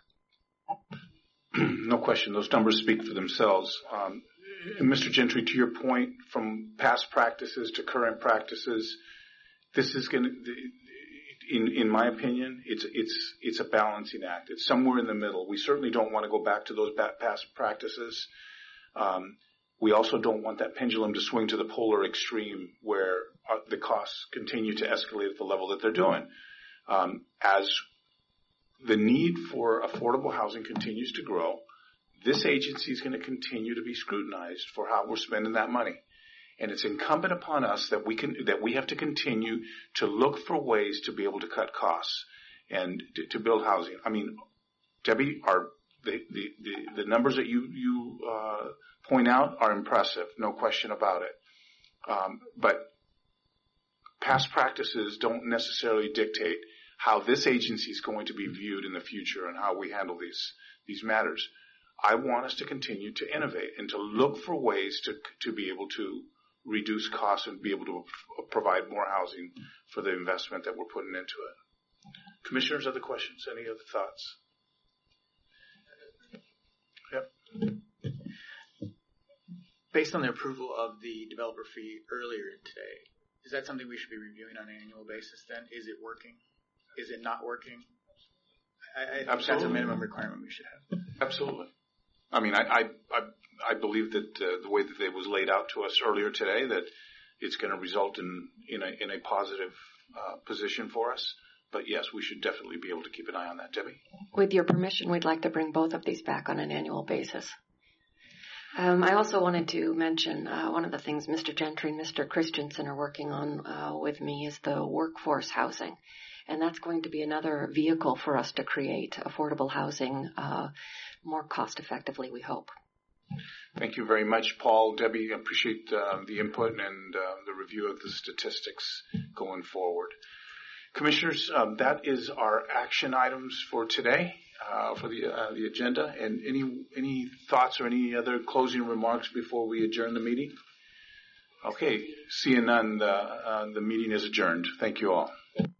No question. Those numbers speak for themselves. Mr. Gentry, to your point, from past practices to current practices, this is going to, in my opinion, it's a balancing act. It's somewhere in the middle. We certainly don't want to go back to those past practices. We also don't want that pendulum to swing to the polar extreme where the costs continue to escalate at the level that they're doing. As the need for affordable housing continues to grow, this agency is going to continue to be scrutinized for how we're spending that money. And it's incumbent upon us that we have to continue to look for ways to be able to cut costs and to build housing. I mean, Debbie, the numbers that you point out are impressive, no question about it. But past practices don't necessarily dictate how this agency is going to be viewed in the future and how we handle these matters. I want us to continue to innovate and to look for ways to be able to reduce costs and be able to provide more housing for the investment that we're putting into it. Commissioners, other questions? Any other thoughts? Yep. Based on the approval of the developer fee earlier today, is that something we should be reviewing on an annual basis then? Is it working? Is it not working? I think Absolutely. That's a minimum requirement we should have. Absolutely. I mean, I believe that the way that it was laid out to us earlier today, that it's going to result in a positive position for us. But yes, we should definitely be able to keep an eye on that. Debbie? With your permission, we'd like to bring both of these back on an annual basis. I also wanted to mention one of the things Mr. Gentry and Mr. Christensen are working on with me is the workforce housing. And that's going to be another vehicle for us to create affordable housing more cost effectively, we hope. Thank you very much, Paul. Debbie, I appreciate the input and the review of the statistics going forward. Commissioners, that is our action items for today, for the agenda. And any thoughts or any other closing remarks before we adjourn the meeting? Okay, seeing none, the meeting is adjourned. Thank you all.